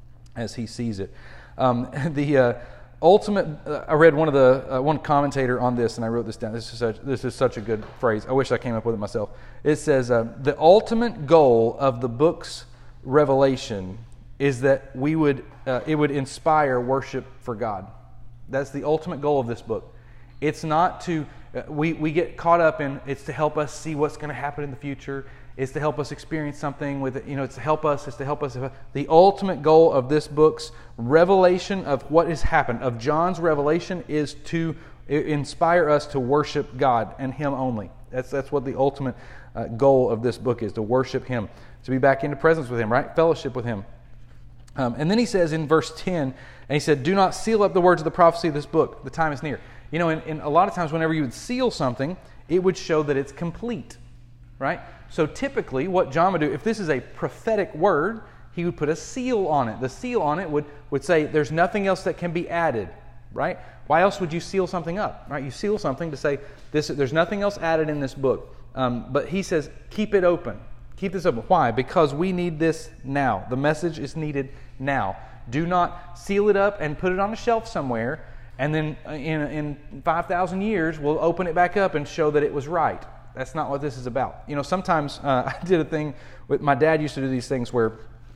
Speaker 1: as he sees it. Um, the uh, ultimate, uh, I read one of the uh, one commentator on this, and I wrote this down. This is such, this is such a good phrase. I wish I came up with it myself. It says, uh, the ultimate goal of the book's revelation is that we would uh, it would inspire worship for God. That's the ultimate goal of this book. It's not to, uh, we, we get caught up in, it's to help us see what's going to happen in the future. It's to help us experience something with it. You know, it's to help us, it's to help us. The ultimate goal of this book's revelation of what has happened, of John's revelation, is to inspire us to worship God and him only. That's, that's what the ultimate uh, goal of this book is, to worship him, to be back into presence with him, right? Fellowship with him. Um, and then he says in verse ten, and he said, do not seal up the words of the prophecy of this book. The time is near. You know, in, in a lot of times whenever you would seal something, it would show that it's complete, right? So typically what John would do, if this is a prophetic word, he would put a seal on it. The seal on it would, would say there's nothing else that can be added, right? Why else would you seal something up, right? You seal something to say this. There's nothing else added in this book. Um, but he says, keep it open. Keep this open. Why? Because we need this now. The message is needed now. Do not seal it up and put it on a shelf somewhere, and then in, in five thousand years, we'll open it back up and show that it was right. That's not what this is about. You know, sometimes uh, I did a thing with my dad. Used to do these things where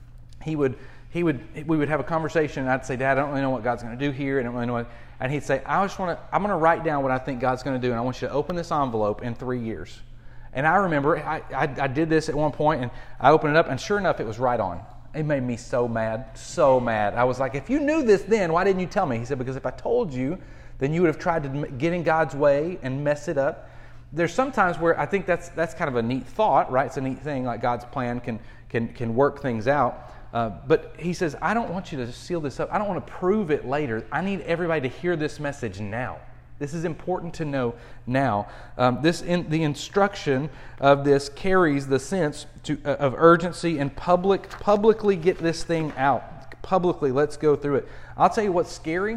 Speaker 1: he would he would we would have a conversation, and I'd say, Dad, I don't really know what God's going to do here. I don't really know what, and he'd say, I just want to I'm going to write down what I think God's going to do, and I want you to open this envelope in three years. And I remember I, I, I did this at one point, and I opened it up, and sure enough, it was right on. It made me so mad, so mad. I was like, if you knew this then, why didn't you tell me? He said, because if I told you, then you would have tried to get in God's way and mess it up. There's sometimes where I think that's that's kind of a neat thought, right? It's a neat thing, like God's plan can can can work things out. Uh, but he says, I don't want you to seal this up. I don't want to prove it later. I need everybody to hear this message now. This is important to know now. Um, this in, the instruction of this carries the sense to, uh, of urgency and public. Publicly get this thing out. Publicly, let's go through it. I'll tell you what's scary.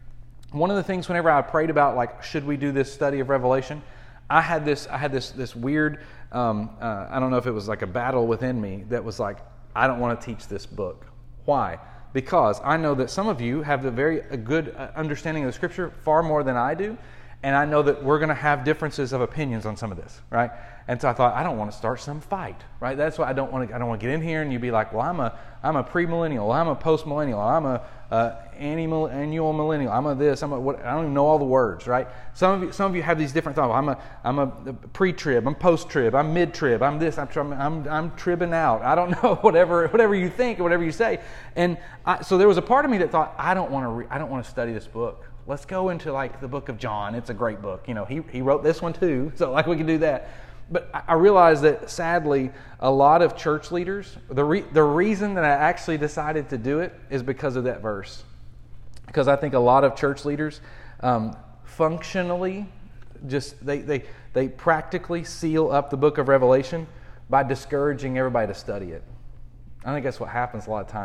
Speaker 1: One of the things whenever I prayed about, like, should we do this study of Revelation, I had this. I had this this weird. Um, uh, I don't know if it was like a battle within me that was like, I don't want to teach this book. Why? Because I know that some of you have a very a good understanding of the Scripture, far more than I do, and I know that we're going to have differences of opinions on some of this, right? And so I thought, I don't want to start some fight, right? That's why I don't want to. I don't want to get in here and you be like, well, I'm a I'm a premillennial, I'm a postmillennial, I'm a uh, annual millennial, I'm a this, I'm a what? I don't even know all the words, right? Some of you some of you have these different thoughts. I'm a I'm a pre-trib, I'm post-trib, I'm mid-trib, I'm this, I'm I'm I'm tribbing out. I don't know whatever whatever you think or whatever you say. And I, so there was a part of me that thought, I don't want to re- I don't want to study this book. Let's go into like the book of John. It's a great book. You know, he he wrote this one too, so like we can do that. But I realized that sadly, a lot of church leaders, the re, the reason that I actually decided to do it is because of that verse. Because I think a lot of church leaders um, functionally just they they they practically seal up the book of Revelation by discouraging everybody to study it. I think that's what happens a lot of times.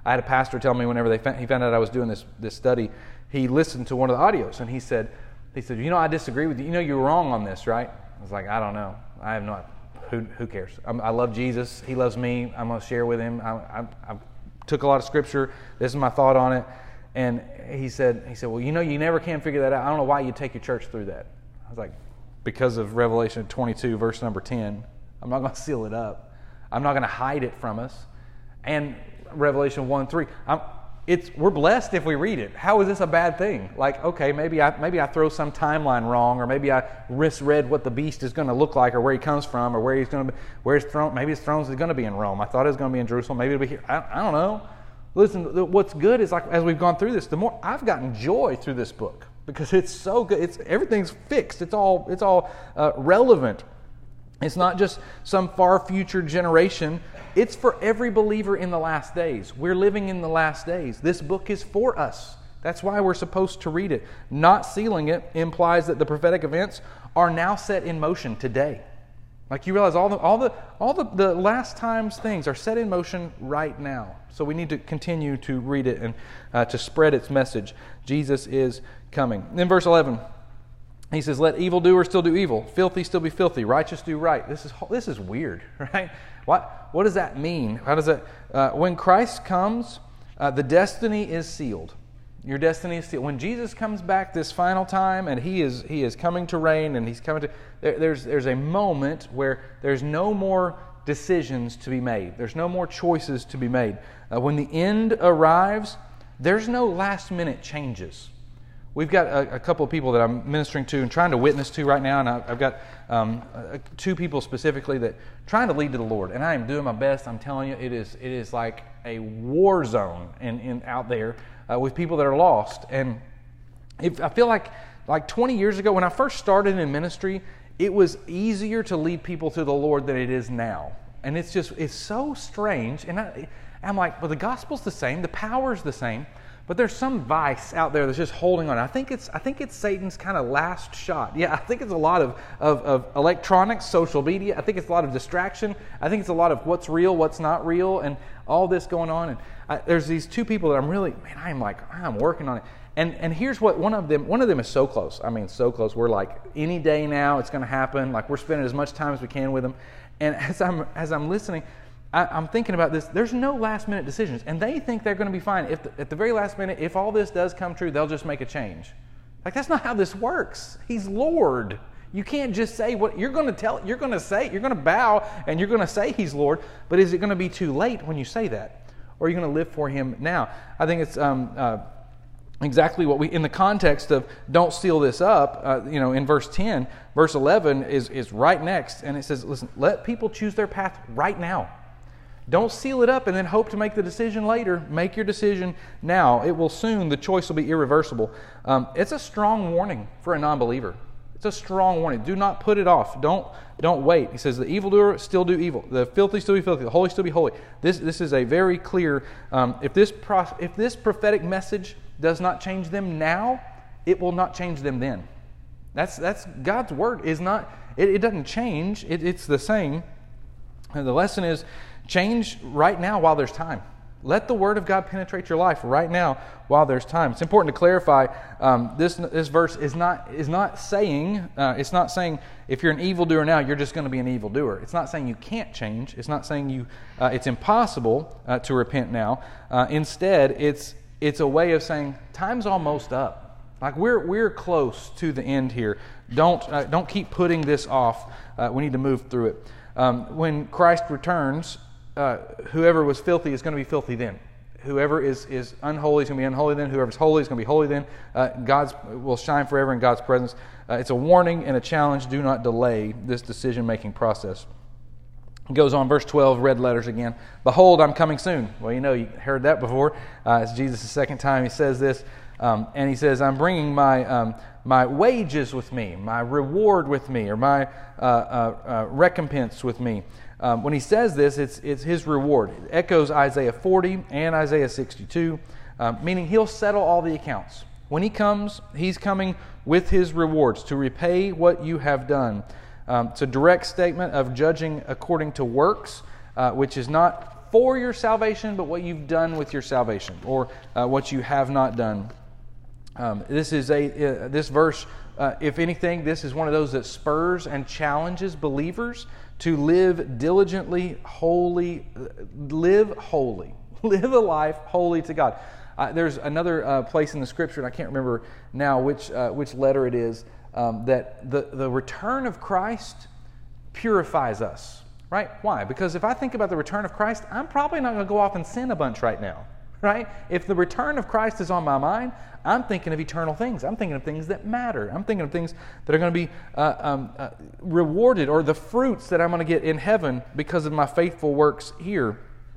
Speaker 1: I had a pastor tell me whenever they found, he found out I was doing this this study, he listened to one of the audios, and he said, he said, you know, I disagree with you. You know, you're wrong on this, right? I was like, I don't know. I have no, who who cares? I'm, I love Jesus. He loves me. I'm going to share with him. I, I, I took a lot of scripture. This is my thought on it. And he said, he said, well, you know, you never can figure that out. I don't know why you take your church through that. I was like, because of Revelation twenty-two, verse number ten. I'm not going to seal it up. I'm not going to hide it from us. And Revelation one three. I'm, it's we're blessed if we read it. How is this a bad thing? Like, okay, maybe I maybe I throw some timeline wrong, or maybe I misread what the beast is going to look like, or where he comes from, or where he's going to be, where his throne. Maybe his throne is going to be in Rome. I thought it was going to be in Jerusalem. Maybe it'll be here. I, I don't know. Listen, what's good is, like, as we've gone through this, the more I've gotten joy through this book, because it's so good. It's everything's fixed. It's all it's all uh, relevant. It's not just some far future generation. It's for every believer in the last days. We're living in the last days. This book is for us. That's why we're supposed to read it. Not sealing it implies that the prophetic events are now set in motion today. Like, you realize all the all the all the, the last times things are set in motion right now. So we need to continue to read it and uh, to spread its message. Jesus is coming. In verse eleven, he says, "Let evildoers still do evil, filthy still be filthy, righteous do right." This is this is weird, right? What what does that mean? How does that? Uh, when Christ comes, uh, the destiny is sealed. Your destiny is sealed. When Jesus comes back this final time, and he is he is coming to reign, and he's coming to there, there's there's a moment where there's no more decisions to be made. There's no more choices to be made. Uh, when the end arrives, there's no last minute changes. We've got a, a couple of people that I'm ministering to and trying to witness to right now, and I, I've got um, uh, two people specifically that trying to lead to the Lord, and I am doing my best. I'm telling you, it is it is like a war zone in, in out there uh, with people that are lost. And if, I feel like like twenty years ago, when I first started in ministry, it was easier to lead people to the Lord than it is now. And it's just it's so strange. And I, I'm like, well, the gospel's the same, the power's the same. But there's some vice out there that's just holding on. I think it's I think it's Satan's kind of last shot. Yeah, I think it's a lot of, of, of electronics, social media. I think it's a lot of distraction. I think it's a lot of what's real, what's not real, and all this going on. And I, there's these two people that I'm really, man, I'm like, I'm working on it. And and here's what one of them, one of them is so close. I mean, so close. We're like, any day now it's going to happen. Like, we're spending as much time as we can with them. And as I'm as I'm listening, I, I'm thinking about this. There's no last minute decisions, and they think they're going to be fine. If the, at the very last minute, if all this does come true, they'll just make a change. Like, that's not how this works. He's Lord. You can't just say what you're going to tell. You're going to say. You're going to bow, and you're going to say He's Lord. But is it going to be too late when you say that, or are you going to live for Him now? I think it's um, uh, exactly what we, in the context of don't seal this up. Uh, you know, in verse ten, verse eleven is is right next, and it says, "Listen, let people choose their path right now." Don't seal it up and then hope to make the decision later. Make your decision now. It will soon, the choice will be irreversible. Um, it's a strong warning for a non-believer. It's a strong warning. Do not put it off. Don't don't wait. He says the evildoer still do evil. The filthy still be filthy. The holy still be holy. This this is a very clear, um, if this pro, if this prophetic message does not change them now, it will not change them then. That's that's God's word is not, it, it doesn't change. It, it's the same. And the lesson is, change right now while there's time. Let the Word of God penetrate your life right now while there's time. It's important to clarify um, this. This verse is not is not saying uh, it's not saying if you're an evildoer now, you're just going to be an evildoer. It's not saying you can't change. It's not saying you uh, it's impossible uh, to repent now. Uh, instead, it's it's a way of saying time's almost up. Like we're we're close to the end here. Don't uh, don't keep putting this off. Uh, we need to move through it. Um, when Christ returns, uh, whoever was filthy is going to be filthy then. Whoever is, is unholy is going to be unholy then. Whoever's holy is going to be holy then. Uh, God's will shine forever in God's presence. Uh, it's a warning and a challenge. Do not delay this decision-making process. It goes on, verse twelve, red letters again. Behold, I'm coming soon. Well, you know, you heard that before. Uh, it's Jesus' second time he says this. Um, and he says, I'm bringing my um, my wages with me, my reward with me, or my uh, uh, uh, recompense with me. Um, when he says this, it's it's his reward. It echoes Isaiah forty and Isaiah sixty-two, uh, meaning he'll settle all the accounts. When he comes, he's coming with his rewards to repay what you have done. Um, it's a direct statement of judging according to works, uh, which is not for your salvation, but what you've done with your salvation, or uh, what you have not done. Um, this is a uh, this verse, uh, if anything, this is one of those that spurs and challenges believers to live diligently, holy, live holy, live a life holy to God. Uh, there's another uh, place in the Scripture, and I can't remember now which uh, which letter it is, um, that the, the return of Christ purifies us, right? Why? Because if I think about the return of Christ, I'm probably not going to go off and sin a bunch right now, right? If the return of Christ is on my mind, I'm thinking of eternal things. I'm thinking of things that matter. I'm thinking of things that are going to be uh, um, uh, rewarded, or the fruits that I'm going to get in heaven because of my faithful works here.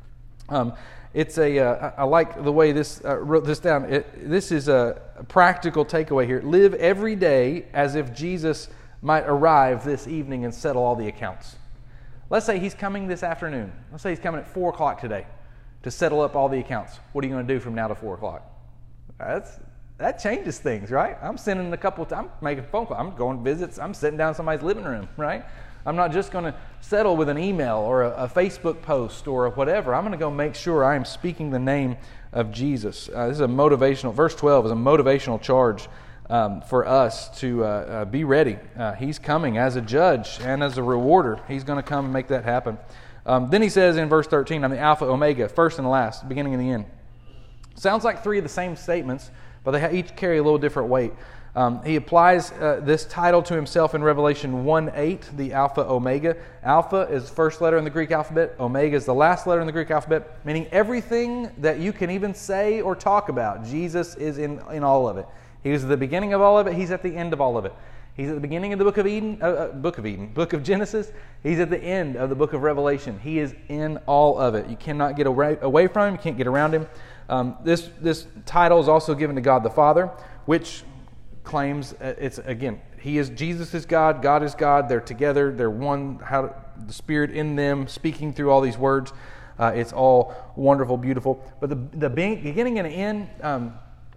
Speaker 1: Um, it's a. Uh, I like the way this uh, wrote this down. It, this is a practical takeaway here. Live every day as if Jesus might arrive this evening and settle all the accounts. Let's say he's coming this afternoon. Let's say he's coming at four o'clock today to settle up all the accounts. What are you going to do from now to four o'clock? That's that changes things, right? I'm sending a couple. I'm making phone calls. I'm going visits. I'm sitting down in somebody's living room, right? I'm not just going to settle with an email or a, a Facebook post or a whatever. I'm going to go make sure I am speaking the name of Jesus. Uh, this is a motivational. Verse twelve is a motivational charge um, for us to uh, uh, be ready. Uh, he's coming as a judge and as a rewarder. He's going to come and make that happen. Um, then he says in verse thirteen, I'm the Alpha, Omega, first and last, beginning and the end. Sounds like three of the same statements, but they each carry a little different weight. Um, he applies uh, this title to himself in Revelation one eight, the Alpha, Omega. Alpha is the first letter in the Greek alphabet. Omega is the last letter in the Greek alphabet, meaning everything that you can even say or talk about, Jesus is in, in all of it. He was at the beginning of all of it. He's at the end of all of it. He's at the beginning of the book of Eden, uh, uh, book of Eden, book of Genesis. He's at the end of the book of Revelation. He is in all of it. You cannot get away, away from him. You can't get around him. Um, this this title is also given to God the Father, which claims uh, it's again He is Jesus is God, God is God. They're together. They're one. How the Spirit in them speaking through all these words. Uh, it's all wonderful, beautiful. But the the beginning and end. Um,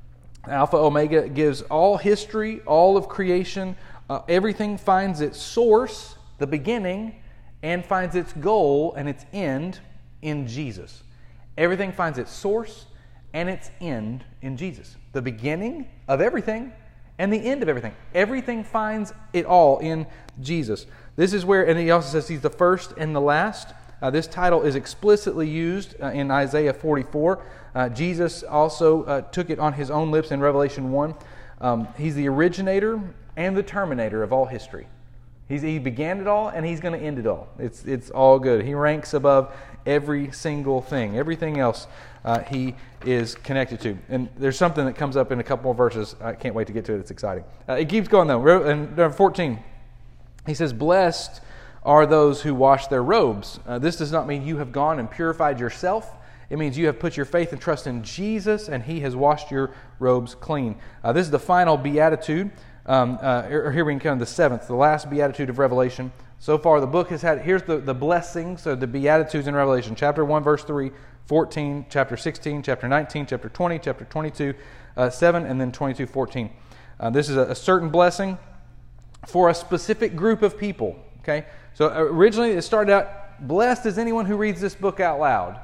Speaker 1: Alpha Omega gives all history, all of creation. Uh, everything finds its source, the beginning, and finds its goal and its end in Jesus. Everything finds its source and its end in Jesus. The beginning of everything and the end of everything. Everything finds it all in Jesus. This is where, and he also says he's the first and the last. Uh, this title is explicitly used uh, in Isaiah forty-four. Uh, Jesus also uh, took it on his own lips in Revelation one. Um, he's the originator and the terminator of all history. He's, he began it all, and he's going to end it all. It's it's all good. He ranks above every single thing. Everything else uh, he is connected to. And there's something that comes up in a couple more verses. I can't wait to get to it. It's exciting. Uh, it keeps going, though. In fourteen, he says, "Blessed are those who wash their robes." Uh, this does not mean you have gone and purified yourself. It means you have put your faith and trust in Jesus, and He has washed your robes clean. Uh, this is the final beatitude. Um, uh, here we can come to the seventh, the last beatitude of Revelation. So far, the book has had, here's the, the blessings, so the beatitudes in Revelation. Chapter one, verse three, fourteen, chapter sixteen, chapter nineteen, chapter twenty, chapter twenty-two, uh, seven, and then twenty-two, fourteen. Uh, this is a, a certain blessing for a specific group of people. Okay, so originally it started out, blessed is anyone who reads this book out loud.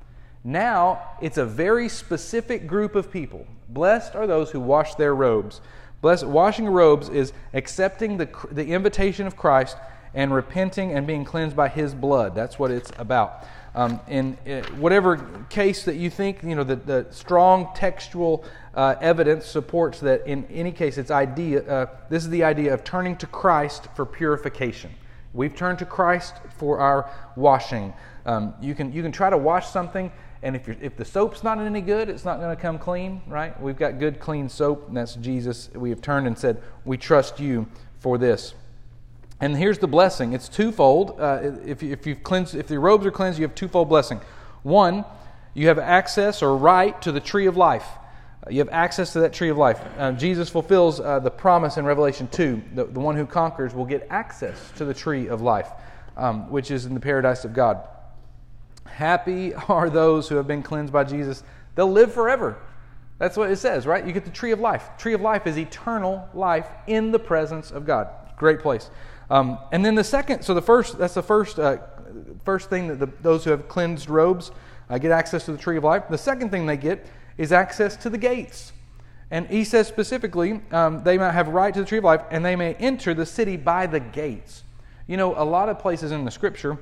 Speaker 1: Now it's a very specific group of people. Blessed are those who wash their robes. Blessed, washing robes is accepting the the invitation of Christ and repenting and being cleansed by His blood. That's what it's about. Um, in uh, whatever case that you think, you know, the, the strong textual uh, evidence supports that in any case, it's idea. Uh, this is the idea of turning to Christ for purification. We've turned to Christ for our washing. Um, you can you can try to wash something, and if you're, if the soap's not any good, it's not going to come clean, right? We've got good, clean soap, and that's Jesus. We have turned and said, we trust you for this. And here's the blessing. It's twofold. Uh, if, if you've cleansed, if the robes are cleansed, you have twofold blessing. One, you have access or right to the tree of life. Uh, you have access to that tree of life. Uh, Jesus fulfills uh, the promise in Revelation two. The, the one who conquers will get access to the tree of life, um, which is in the paradise of God. Happy are those who have been cleansed by Jesus. They'll live forever. That's what it says, right? You get the tree of life. Tree of life is eternal life in the presence of God. Great place. Um, and then the second, so the first, that's the first uh, first thing that the, those who have cleansed robes uh, get access to the tree of life. The second thing they get is access to the gates. And he says specifically, um, they might have right to the tree of life, and they may enter the city by the gates. You know, a lot of places in the Scripture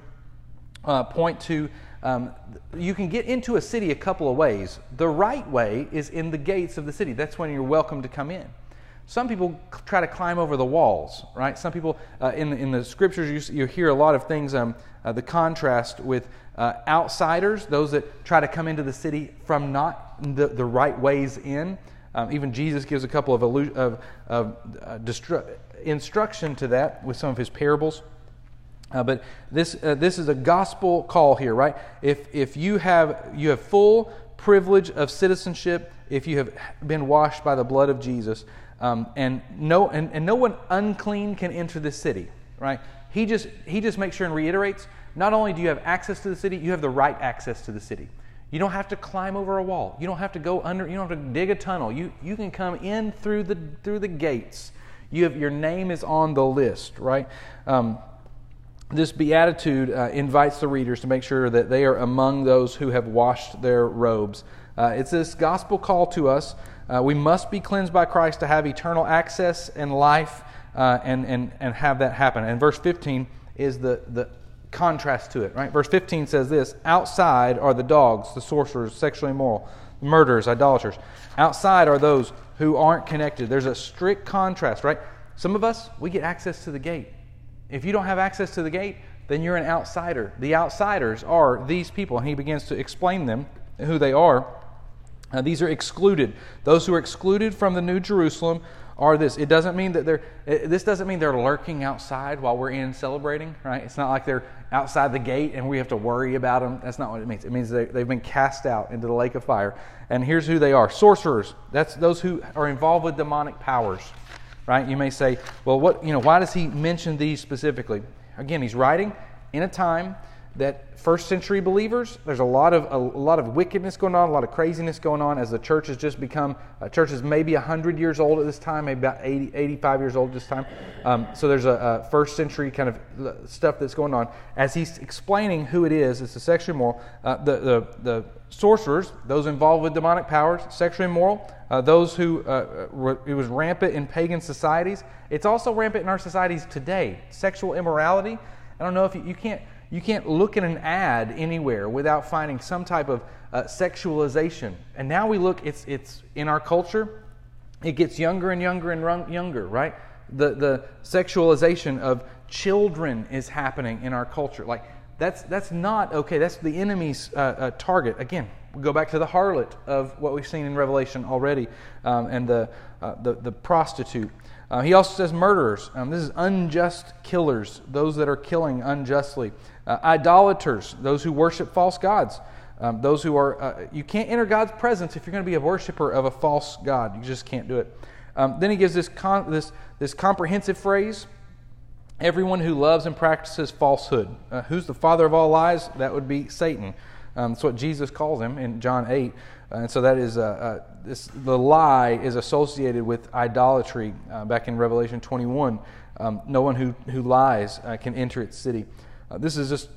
Speaker 1: uh, point to, um, you can get into a city a couple of ways. The right way is in the gates of the city. That's when you're welcome to come in. Some people try to climb over the walls, right? Some people, uh, in, in the Scriptures, you, you hear a lot of things, um, uh, the contrast with uh, outsiders, those that try to come into the city from not the, the right ways in. Um, even Jesus gives a couple of, allu- of, of uh, destru- instruction to that with some of his parables. Uh, but this uh, this is a gospel call here, right? If if you have you have full privilege of citizenship, if you have been washed by the blood of Jesus, um, and no and, and no one unclean can enter this city, right? He just he just makes sure and reiterates. Not only do you have access to the city, you have the right access to the city. You don't have to climb over a wall. You don't have to go under. You don't have to dig a tunnel. You you can come in through the through the gates. You have your name is on the list, right? Um, this beatitude uh, invites the readers to make sure that they are among those who have washed their robes. Uh, it's this gospel call to us. Uh, we must be cleansed by Christ to have eternal access and life, uh, and and and have that happen. And verse fifteen is the the. contrast to it, right? Verse fifteen says this: outside are the dogs, the sorcerers, sexually immoral, murderers, idolaters. Outside are those who aren't connected. There's a strict contrast, right? Some of us, we get access to the gate. If you don't have access to the gate, then you're an outsider. The outsiders are these people, and he begins to explain them, who they are. Uh, these are excluded. Those who are excluded from the New Jerusalem are this. It doesn't mean that they're, it, this doesn't mean they're lurking outside while we're in celebrating, right? It's not like they're outside the gate and we have to worry about them. That's not what it means. It means they, they've been cast out into the lake of fire. And here's who they are. Sorcerers. That's those who are involved with demonic powers, right? You may say, well, what, you know, why does he mention these specifically? Again, he's writing in a time that first century believers, there's a lot of a, a lot of wickedness going on, a lot of craziness going on as the church has just become, uh, church is maybe one hundred years old at this time, maybe about eighty, eighty-five years old at this time. Um, so there's a, a first century kind of stuff that's going on. As he's explaining who it is, it's the sexually immoral, uh, the, the, the sorcerers, those involved with demonic powers, sexually immoral, uh, those who, uh, were, it was rampant in pagan societies. It's also rampant in our societies today. Sexual immorality. I don't know if you, you can't, You can't look at an ad anywhere without finding some type of uh, sexualization. And now we look, it's it's in our culture, it gets younger and younger and run, younger, right? The the sexualization of children is happening in our culture. Like, that's that's not okay. That's the enemy's uh, uh, target. Again, we go back to the harlot of what we've seen in Revelation already, um, and the, uh, the the prostitute. Uh, he also says murderers. Um, this is unjust killers, those that are killing unjustly. Uh, idolaters, those who worship false gods. Um, those who are, uh, you can't enter God's presence if you're going to be a worshiper of a false god. You just can't do it. Um, then he gives this con- this this comprehensive phrase: everyone who loves and practices falsehood. Uh, who's the father of all lies? That would be Satan. Um, that's what Jesus calls him in John eight. Uh, and so that is uh, uh, this. The lie is associated with idolatry. Uh, back in Revelation twenty-one, um, no one who who lies uh, can enter its city. Uh, this is just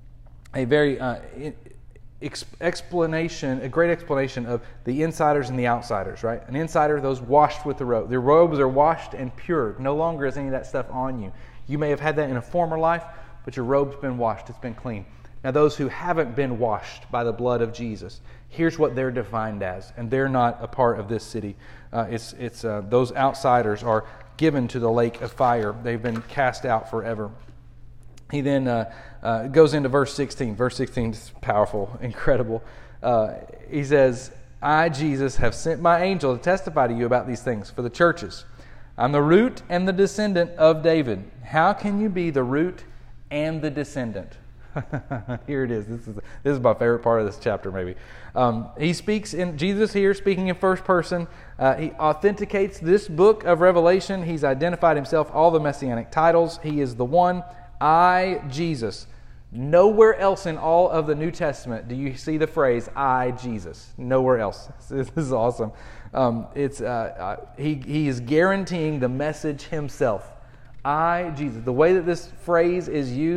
Speaker 1: a very uh, ex- explanation, a great explanation of the insiders and the outsiders, right? An insider, those washed with the robe. Their robes are washed and pure. No longer is any of that stuff on you. You may have had that in a former life, but your robe's been washed. It's been clean. Now, those who haven't been washed by the blood of Jesus, here's what they're defined as, and they're not a part of this city. Uh, it's it's uh, those outsiders are given to the lake of fire. They've been cast out forever. He then uh, uh, goes into verse sixteen. Verse sixteen is powerful, incredible. Uh, he says, I, Jesus, have sent my angel to testify to you about these things for the churches. I'm the root and the descendant of David. How can you be the root and the descendant? Here it is. This is this is my favorite part of this chapter, maybe. Um, he speaks in, Jesus here, speaking in first person. Uh, he authenticates this book of Revelation. He's identified himself, all the messianic titles. He is the one. I, Jesus. Nowhere else in all of the New Testament do you see the phrase, I, Jesus. Nowhere else. This is awesome. Um, it's uh, uh, he, he is guaranteeing the message himself. I, Jesus. The way that this phrase is used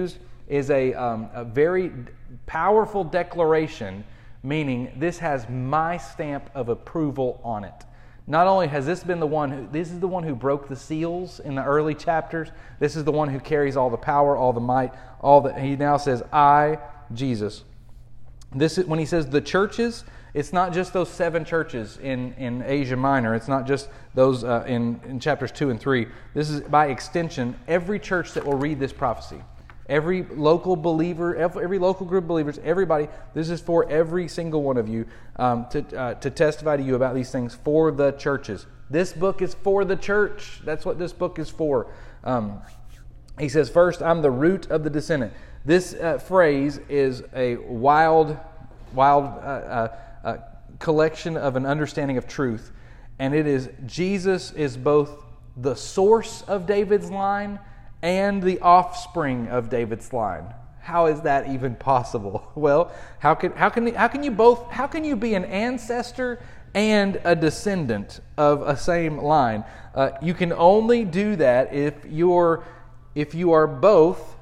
Speaker 1: is a, um, a very powerful declaration, meaning this has my stamp of approval on it. Not only has this been the one who, this is the one who broke the seals in the early chapters, this is the one who carries all the power, all the might, all that. He now says, I, Jesus. This is when he says the churches, it's not just those seven churches in, in Asia Minor. It's not just those uh, in, in chapters two and three. This is, by extension, every church that will read this prophecy. Every local believer, every local group of believers, everybody, this is for every single one of you um, to, uh, to testify to you about these things for the churches. This book is for the church. That's what this book is for. Um, he says, first, I'm the root of the descendant. This uh, phrase is a wild, wild uh, uh, uh, collection of an understanding of truth. And it is, Jesus is both the source of David's line and the offspring of David's line. How is that even possible? Well, how can how can how can you both how can you be an ancestor and a descendant of a same line? Uh, you can only do that if you're if you are both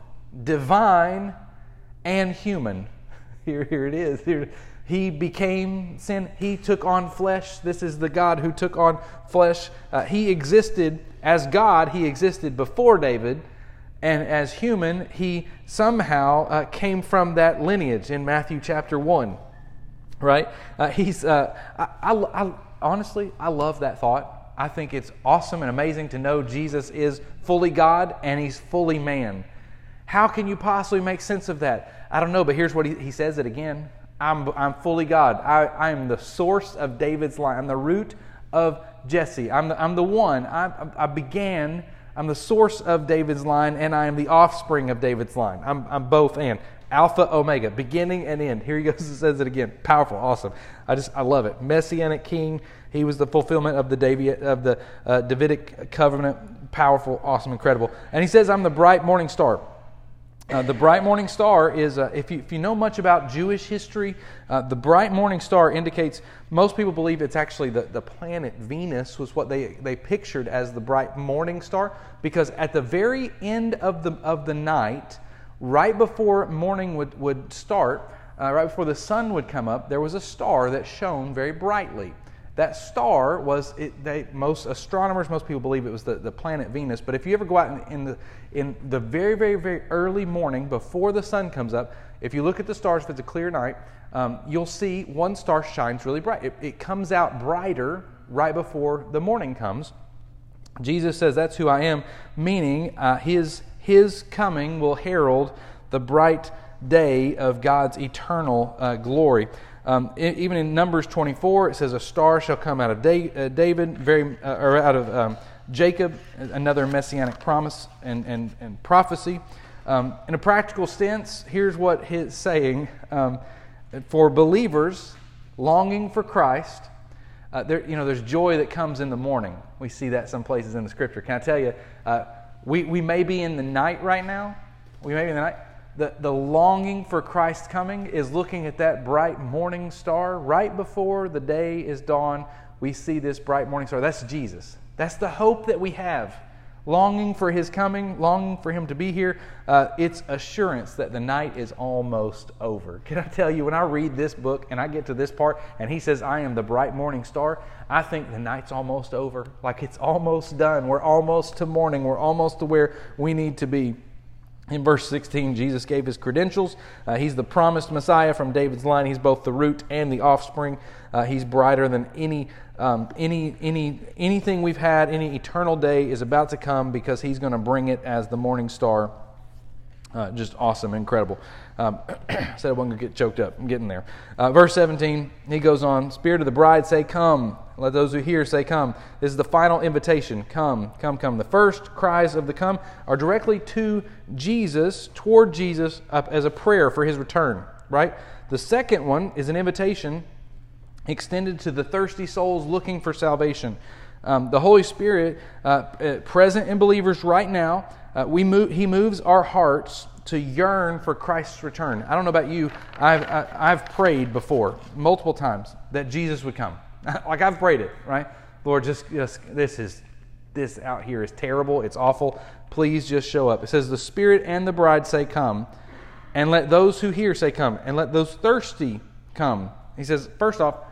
Speaker 1: divine and human. Here, here it is. Here, he became sin. He took on flesh. This is the God who took on flesh. Uh, he existed as God. He existed before David. And as human, he somehow uh, came from that lineage in Matthew chapter one, right? Uh, he's uh, I, I, I honestly, I love that thought. I think it's awesome and amazing to know Jesus is fully God and he's fully man. How can you possibly make sense of that? I don't know, but here's what he, he says it again. I'm I'm fully God. I, I am the source of David's line. I'm the root of Jesse. I'm the, I'm the one. I, I began. I'm the source of David's line, and I am the offspring of David's line. I'm, I'm both and. Alpha, Omega, beginning and end. Here he goes and says it again. Powerful, awesome. I just, I love it. Messianic king. He was the fulfillment of the David, of the uh, Davidic covenant. Powerful, awesome, incredible. And he says, I'm the bright morning star. Uh, the bright morning star is, uh, if, you, if you know much about Jewish history, uh, the bright morning star indicates, most people believe it's actually the, the planet Venus was what they, they pictured as the bright morning star, because at the very end of the, of the night, right before morning would, would start, uh, right before the sun would come up, there was a star that shone very brightly. That star was, it, they, most astronomers, most people believe it was the, the planet Venus. But if you ever go out in, in the in the very, very, very early morning before the sun comes up, if you look at the stars, if it's a clear night, um, you'll see one star shines really bright. It, it comes out brighter right before the morning comes. Jesus says, that's who I am, meaning uh, his, his coming will herald the bright day of God's eternal uh, glory. Um, even in Numbers twenty-four, it says, "A star shall come out of David, very uh, or out of um, Jacob." Another messianic promise and and, and prophecy. Um, in a practical sense, here's what he's saying: um, for believers longing for Christ, uh, there you know there's joy that comes in the morning. We see that some places in the Scripture. Can I tell you? Uh, we we may be in the night right now. We may be in the night. The, the longing for Christ's coming is looking at that bright morning star right before the day is dawn. We see this bright morning star. That's Jesus. That's the hope that we have. Longing for His coming, longing for Him to be here. Uh, it's assurance that the night is almost over. Can I tell you, when I read this book and I get to this part and he says, I am the bright morning star, I think the night's almost over. Like it's almost done. We're almost to morning. We're almost to where we need to be. In verse sixteen, Jesus gave His credentials. Uh, he's the promised Messiah from David's line. He's both the root and the offspring. Uh, he's brighter than any, um, any, any, anything we've had. Any eternal day is about to come because He's going to bring it as the morning star. Uh, just awesome, incredible. Um, said I wasn't going to get choked up. I'm getting there. Uh, verse seventeen, he goes on, Spirit of the bride, say, come. Let those who hear say, come. This is the final invitation. Come, come, come. The first cries of the come are directly to Jesus, toward Jesus, up as a prayer for His return, right? The second one is an invitation extended to the thirsty souls looking for salvation. Um, the Holy Spirit, uh, present in believers right now, uh, we move, He moves our hearts to yearn for Christ's return. I don't know about you, I've I, I've prayed before, multiple times, that Jesus would come. Like I've prayed it, right? Lord, just, just this is this out here is terrible. It's awful. Please just show up. It says the Spirit and the bride say, come. And let those who hear say, come. And let those thirsty come. He says, first off,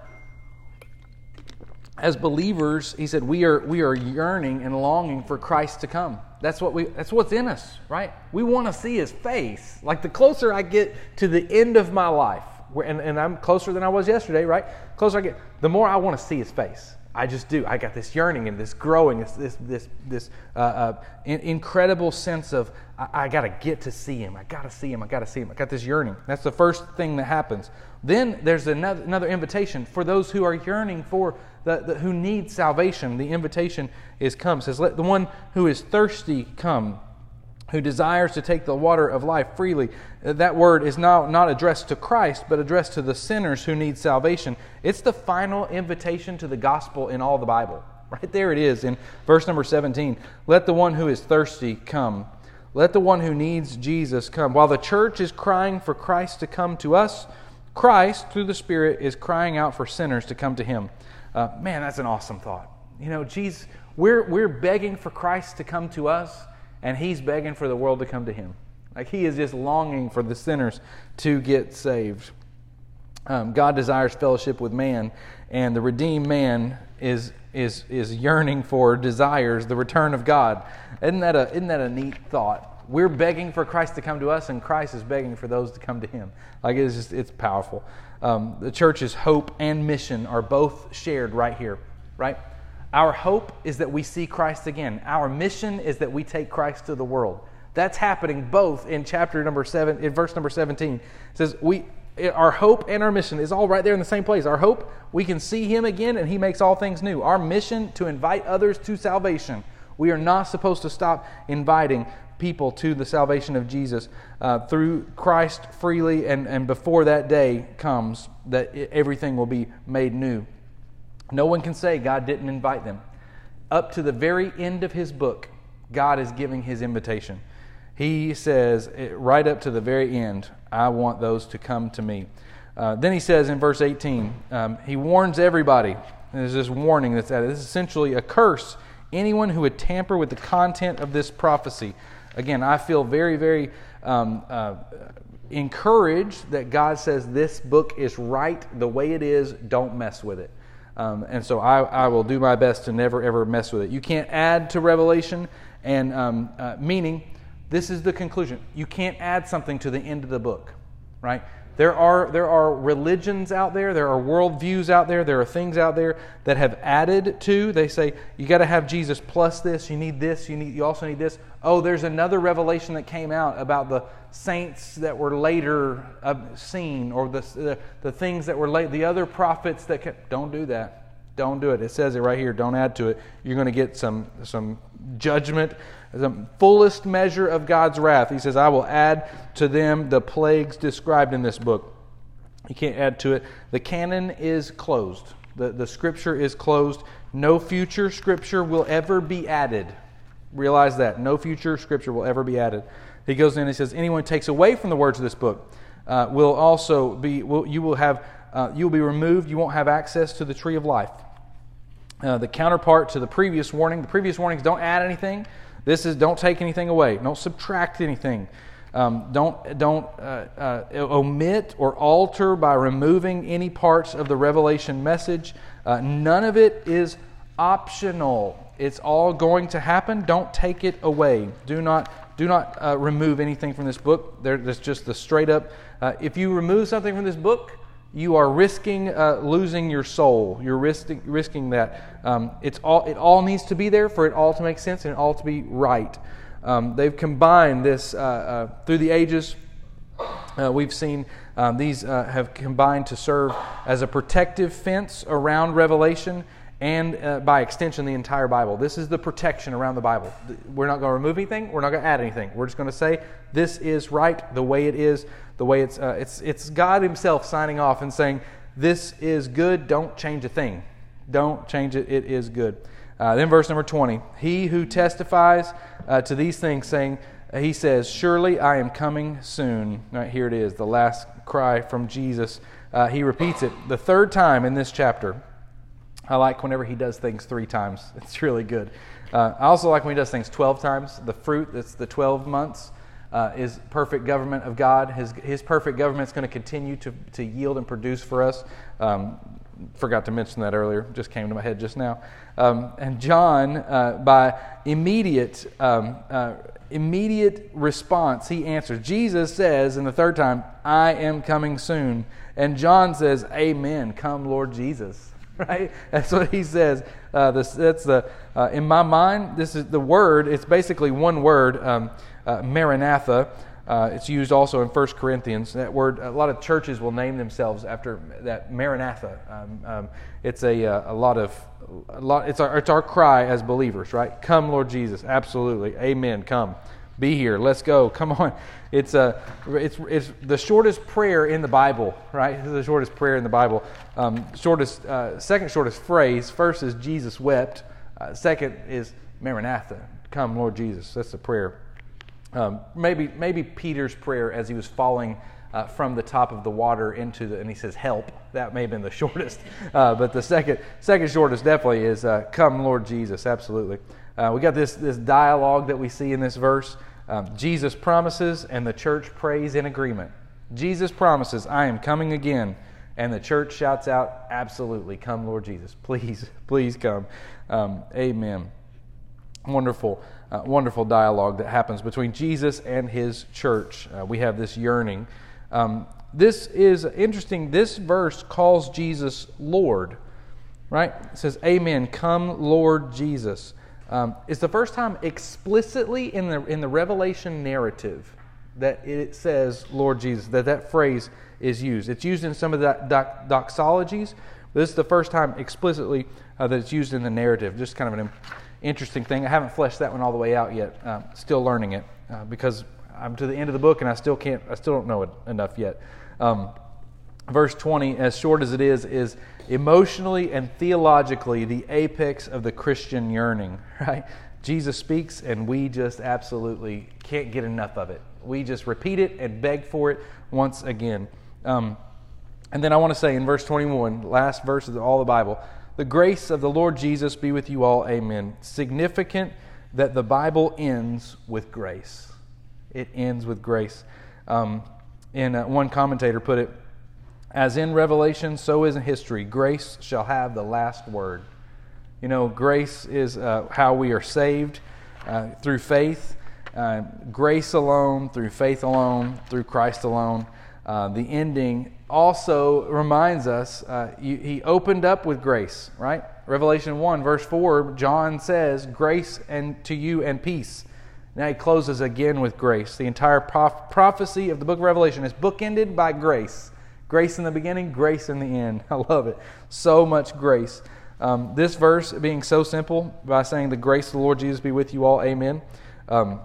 Speaker 1: as believers, he said, we are we are yearning and longing for Christ to come. That's what we that's what's in us, right? We want to see his face. Like the closer I get to the end of my life, and, and I'm closer than I was yesterday, right? Closer I get, the more I want to see his face. I just do. I got this yearning and this growing, this this this, this uh, uh, in, incredible sense of I, I got to get to see him. I got to see him. I got to see him. I got this yearning. That's the first thing that happens. Then there's another another invitation for those who are yearning for the, the who need salvation. The invitation is come. It says, let the one who is thirsty come, who desires to take the water of life freely. That word is now not addressed to Christ, but addressed to the sinners who need salvation. It's the final invitation to the gospel in all the Bible. Right there it is in verse number seventeen. Let the one who is thirsty come. Let the one who needs Jesus come. While the church is crying for Christ to come to us, Christ, through the Spirit, is crying out for sinners to come to him. Uh, man, that's an awesome thought. You know, Jesus, we're we're begging for Christ to come to us, and he's begging for the world to come to him. Like he is just longing for the sinners to get saved. Um, God desires fellowship with man, and the redeemed man is is is yearning for, desires the return of God. Isn't that a isn't that a neat thought? We're begging for Christ to come to us, and Christ is begging for those to come to him. Like it's just it's powerful. Um, the church's hope and mission are both shared right here, right? Our hope is that we see Christ again. Our mission is that we take Christ to the world. That's happening both in chapter number seven, in verse number seventeen. It says we, our hope and our mission is all right there in the same place. Our hope, we can see him again, and he makes all things new. Our mission, to invite others to salvation. We are not supposed to stop inviting people to the salvation of Jesus uh, through Christ freely, and, and before that day comes, that it, everything will be made new. No one can say God didn't invite them. Up to the very end of his book, God is giving his invitation. He says, right up to the very end, I want those to come to me. Uh, then he says in verse eighteen, um, he warns everybody. There's this warning that's added. This is essentially a curse. Anyone who would tamper with the content of this prophecy. Again, I feel very, very um, uh, encouraged that God says this book is right the way it is. Don't mess with it. Um, and so I, I will do my best to never, ever mess with it. You can't add to Revelation, and um, uh, meaning, this is the conclusion. You can't add something to the end of the book, right? There are there are religions out there, there are worldviews out there, there are things out there that have added to. They say, you got to have Jesus plus this, you need this, you need you also need this. Oh, there's another revelation that came out about the saints that were later uh, seen, or the, the the things that were late, the other prophets that kept, don't do that. Don't do it. It says it right here. Don't add to it. You're going to get some some judgment, the fullest measure of God's wrath. He says, I will add to them the plagues described in this book. You can't add to it. The canon is closed. The, the scripture is closed. No future scripture will ever be added. Realize that. No future scripture will ever be added. He goes in and he says, anyone who takes away from the words of this book uh, will also be, will, you will have, uh, you will be removed. You won't have access to the tree of life. Uh, the counterpart to the previous warning. The previous warnings, don't add anything. This is don't take anything away. Don't subtract anything. Um, don't don't uh, uh, omit or alter by removing any parts of the Revelation message. Uh, none of it is optional. It's all going to happen. Don't take it away. Do not do not uh, remove anything from this book. There, that's just the straight up. Uh, if you remove something from this book, you are risking uh, losing your soul. You're risking risking that. Um, it's all. It all needs to be there for it all to make sense and it all to be right. Um, they've combined this uh, uh, through the ages. Uh, we've seen um, these uh, have combined to serve as a protective fence around Revelation, and uh, by extension, the entire Bible. This is the protection around the Bible. We're not going to remove anything. We're not going to add anything. We're just going to say this is right the way it is. The way it's uh, it's it's God Himself signing off and saying, this is good, don't change a thing. Don't change it, it is good. Uh, then verse number twenty, he who testifies uh, to these things, saying, uh, he says, surely I am coming soon. Right, here it is, the last cry from Jesus. Uh, he repeats it the third time in this chapter. I like whenever he does things three times. It's really good. Uh, I also like when he does things twelve times. The fruit, that's the twelve months. uh, is perfect government of God. His His perfect government is going to continue to to yield and produce for us. Um, forgot to mention that earlier. Just came to my head just now. Um, and John, uh, by immediate um, uh, immediate response, he answers. Jesus says in the third time, "I am coming soon," and John says, "Amen. Come, Lord Jesus." Right? That's what he says. Uh, this, that's the uh, in my mind. This is the word. It's basically one word, um, uh, Maranatha. Uh, it's used also in First Corinthians. That word. A lot of churches will name themselves after that Maranatha. Um, um, it's a a lot of a lot. It's our it's our cry as believers, right? Come, Lord Jesus. Absolutely. Amen. Come. Be here. Let's go. Come on. It's a, it's it's the shortest prayer in the Bible, right? It's the shortest prayer in the Bible. Um, shortest, uh, second shortest phrase. First is Jesus wept. Uh, second is Maranatha. Come, Lord Jesus. That's the prayer. Um, maybe maybe Peter's prayer as he was falling uh, from the top of the water into the, and he says, "Help." That may have been the shortest, uh, but the second second shortest definitely is uh, "Come, Lord Jesus." Absolutely. Uh, we got this this dialogue that we see in this verse. Um, Jesus promises, and the church prays in agreement. Jesus promises, "I am coming again," and the church shouts out, "Absolutely, come, Lord Jesus! Please, please come." Um, amen. Wonderful, uh, wonderful dialogue that happens between Jesus and His church. Uh, we have this yearning. Um, this is interesting. This verse calls Jesus Lord, right? It says, "Amen. Come, Lord Jesus." Um, it's the first time explicitly in the in the Revelation narrative that it says Lord Jesus, that that phrase is used. It's used in some of the doc, doxologies, but this is the first time explicitly uh, that it's used in the narrative. Just kind of an interesting thing. I haven't fleshed that one all the way out yet. Uh, still learning it uh, because I'm to the end of the book and I still can't. I still don't know it enough yet. Um, verse twenty, as short as it is, is emotionally and theologically the apex of the Christian yearning, right? Jesus speaks and we just absolutely can't get enough of it. We just repeat it and beg for it once again. Um, and then I want to say in verse twenty-one, last verse of all the Bible, "The grace of the Lord Jesus be with you all, amen." Significant that the Bible ends with grace. It ends with grace. Um, and uh, one commentator put it, "As in Revelation, so is in history. Grace shall have the last word." You know, grace is uh, how we are saved uh, through faith. Uh, grace alone, through faith alone, through Christ alone. Uh, the ending also reminds us, uh, he, he opened up with grace, right? Revelation one, verse four, John says, "Grace and to you and peace." Now he closes again with grace. The entire prof- prophecy of the book of Revelation is bookended by grace. Grace in the beginning, grace in the end. I love it. So much grace. Um, this verse being so simple by saying, "The grace of the Lord Jesus be with you all, amen." Um,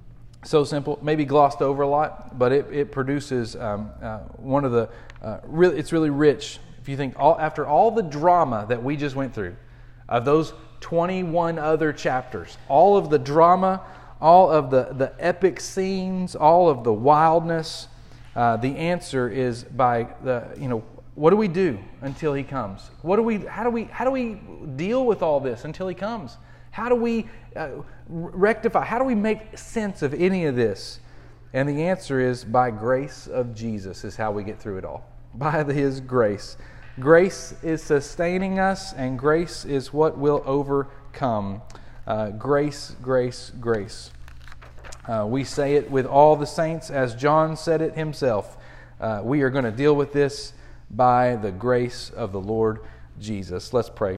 Speaker 1: so simple, maybe glossed over a lot, but it, it produces um, uh, one of the, uh, really, it's really rich. If you think, all after all the drama that we just went through, of those twenty-one other chapters, all of the drama, all of the, the epic scenes, all of the wildness, Uh, the answer is by the, you know, what do we do until He comes? What do we, how do we, how do we deal with all this until He comes? How do we uh, rectify? How do we make sense of any of this? And the answer is by grace of Jesus is how we get through it all. By His grace. Grace is sustaining us, and grace is what will overcome. Uh, grace, grace, grace. Uh, we say it with all the saints, as John said it himself. Uh, we are going to deal with this by the grace of the Lord Jesus. Let's pray.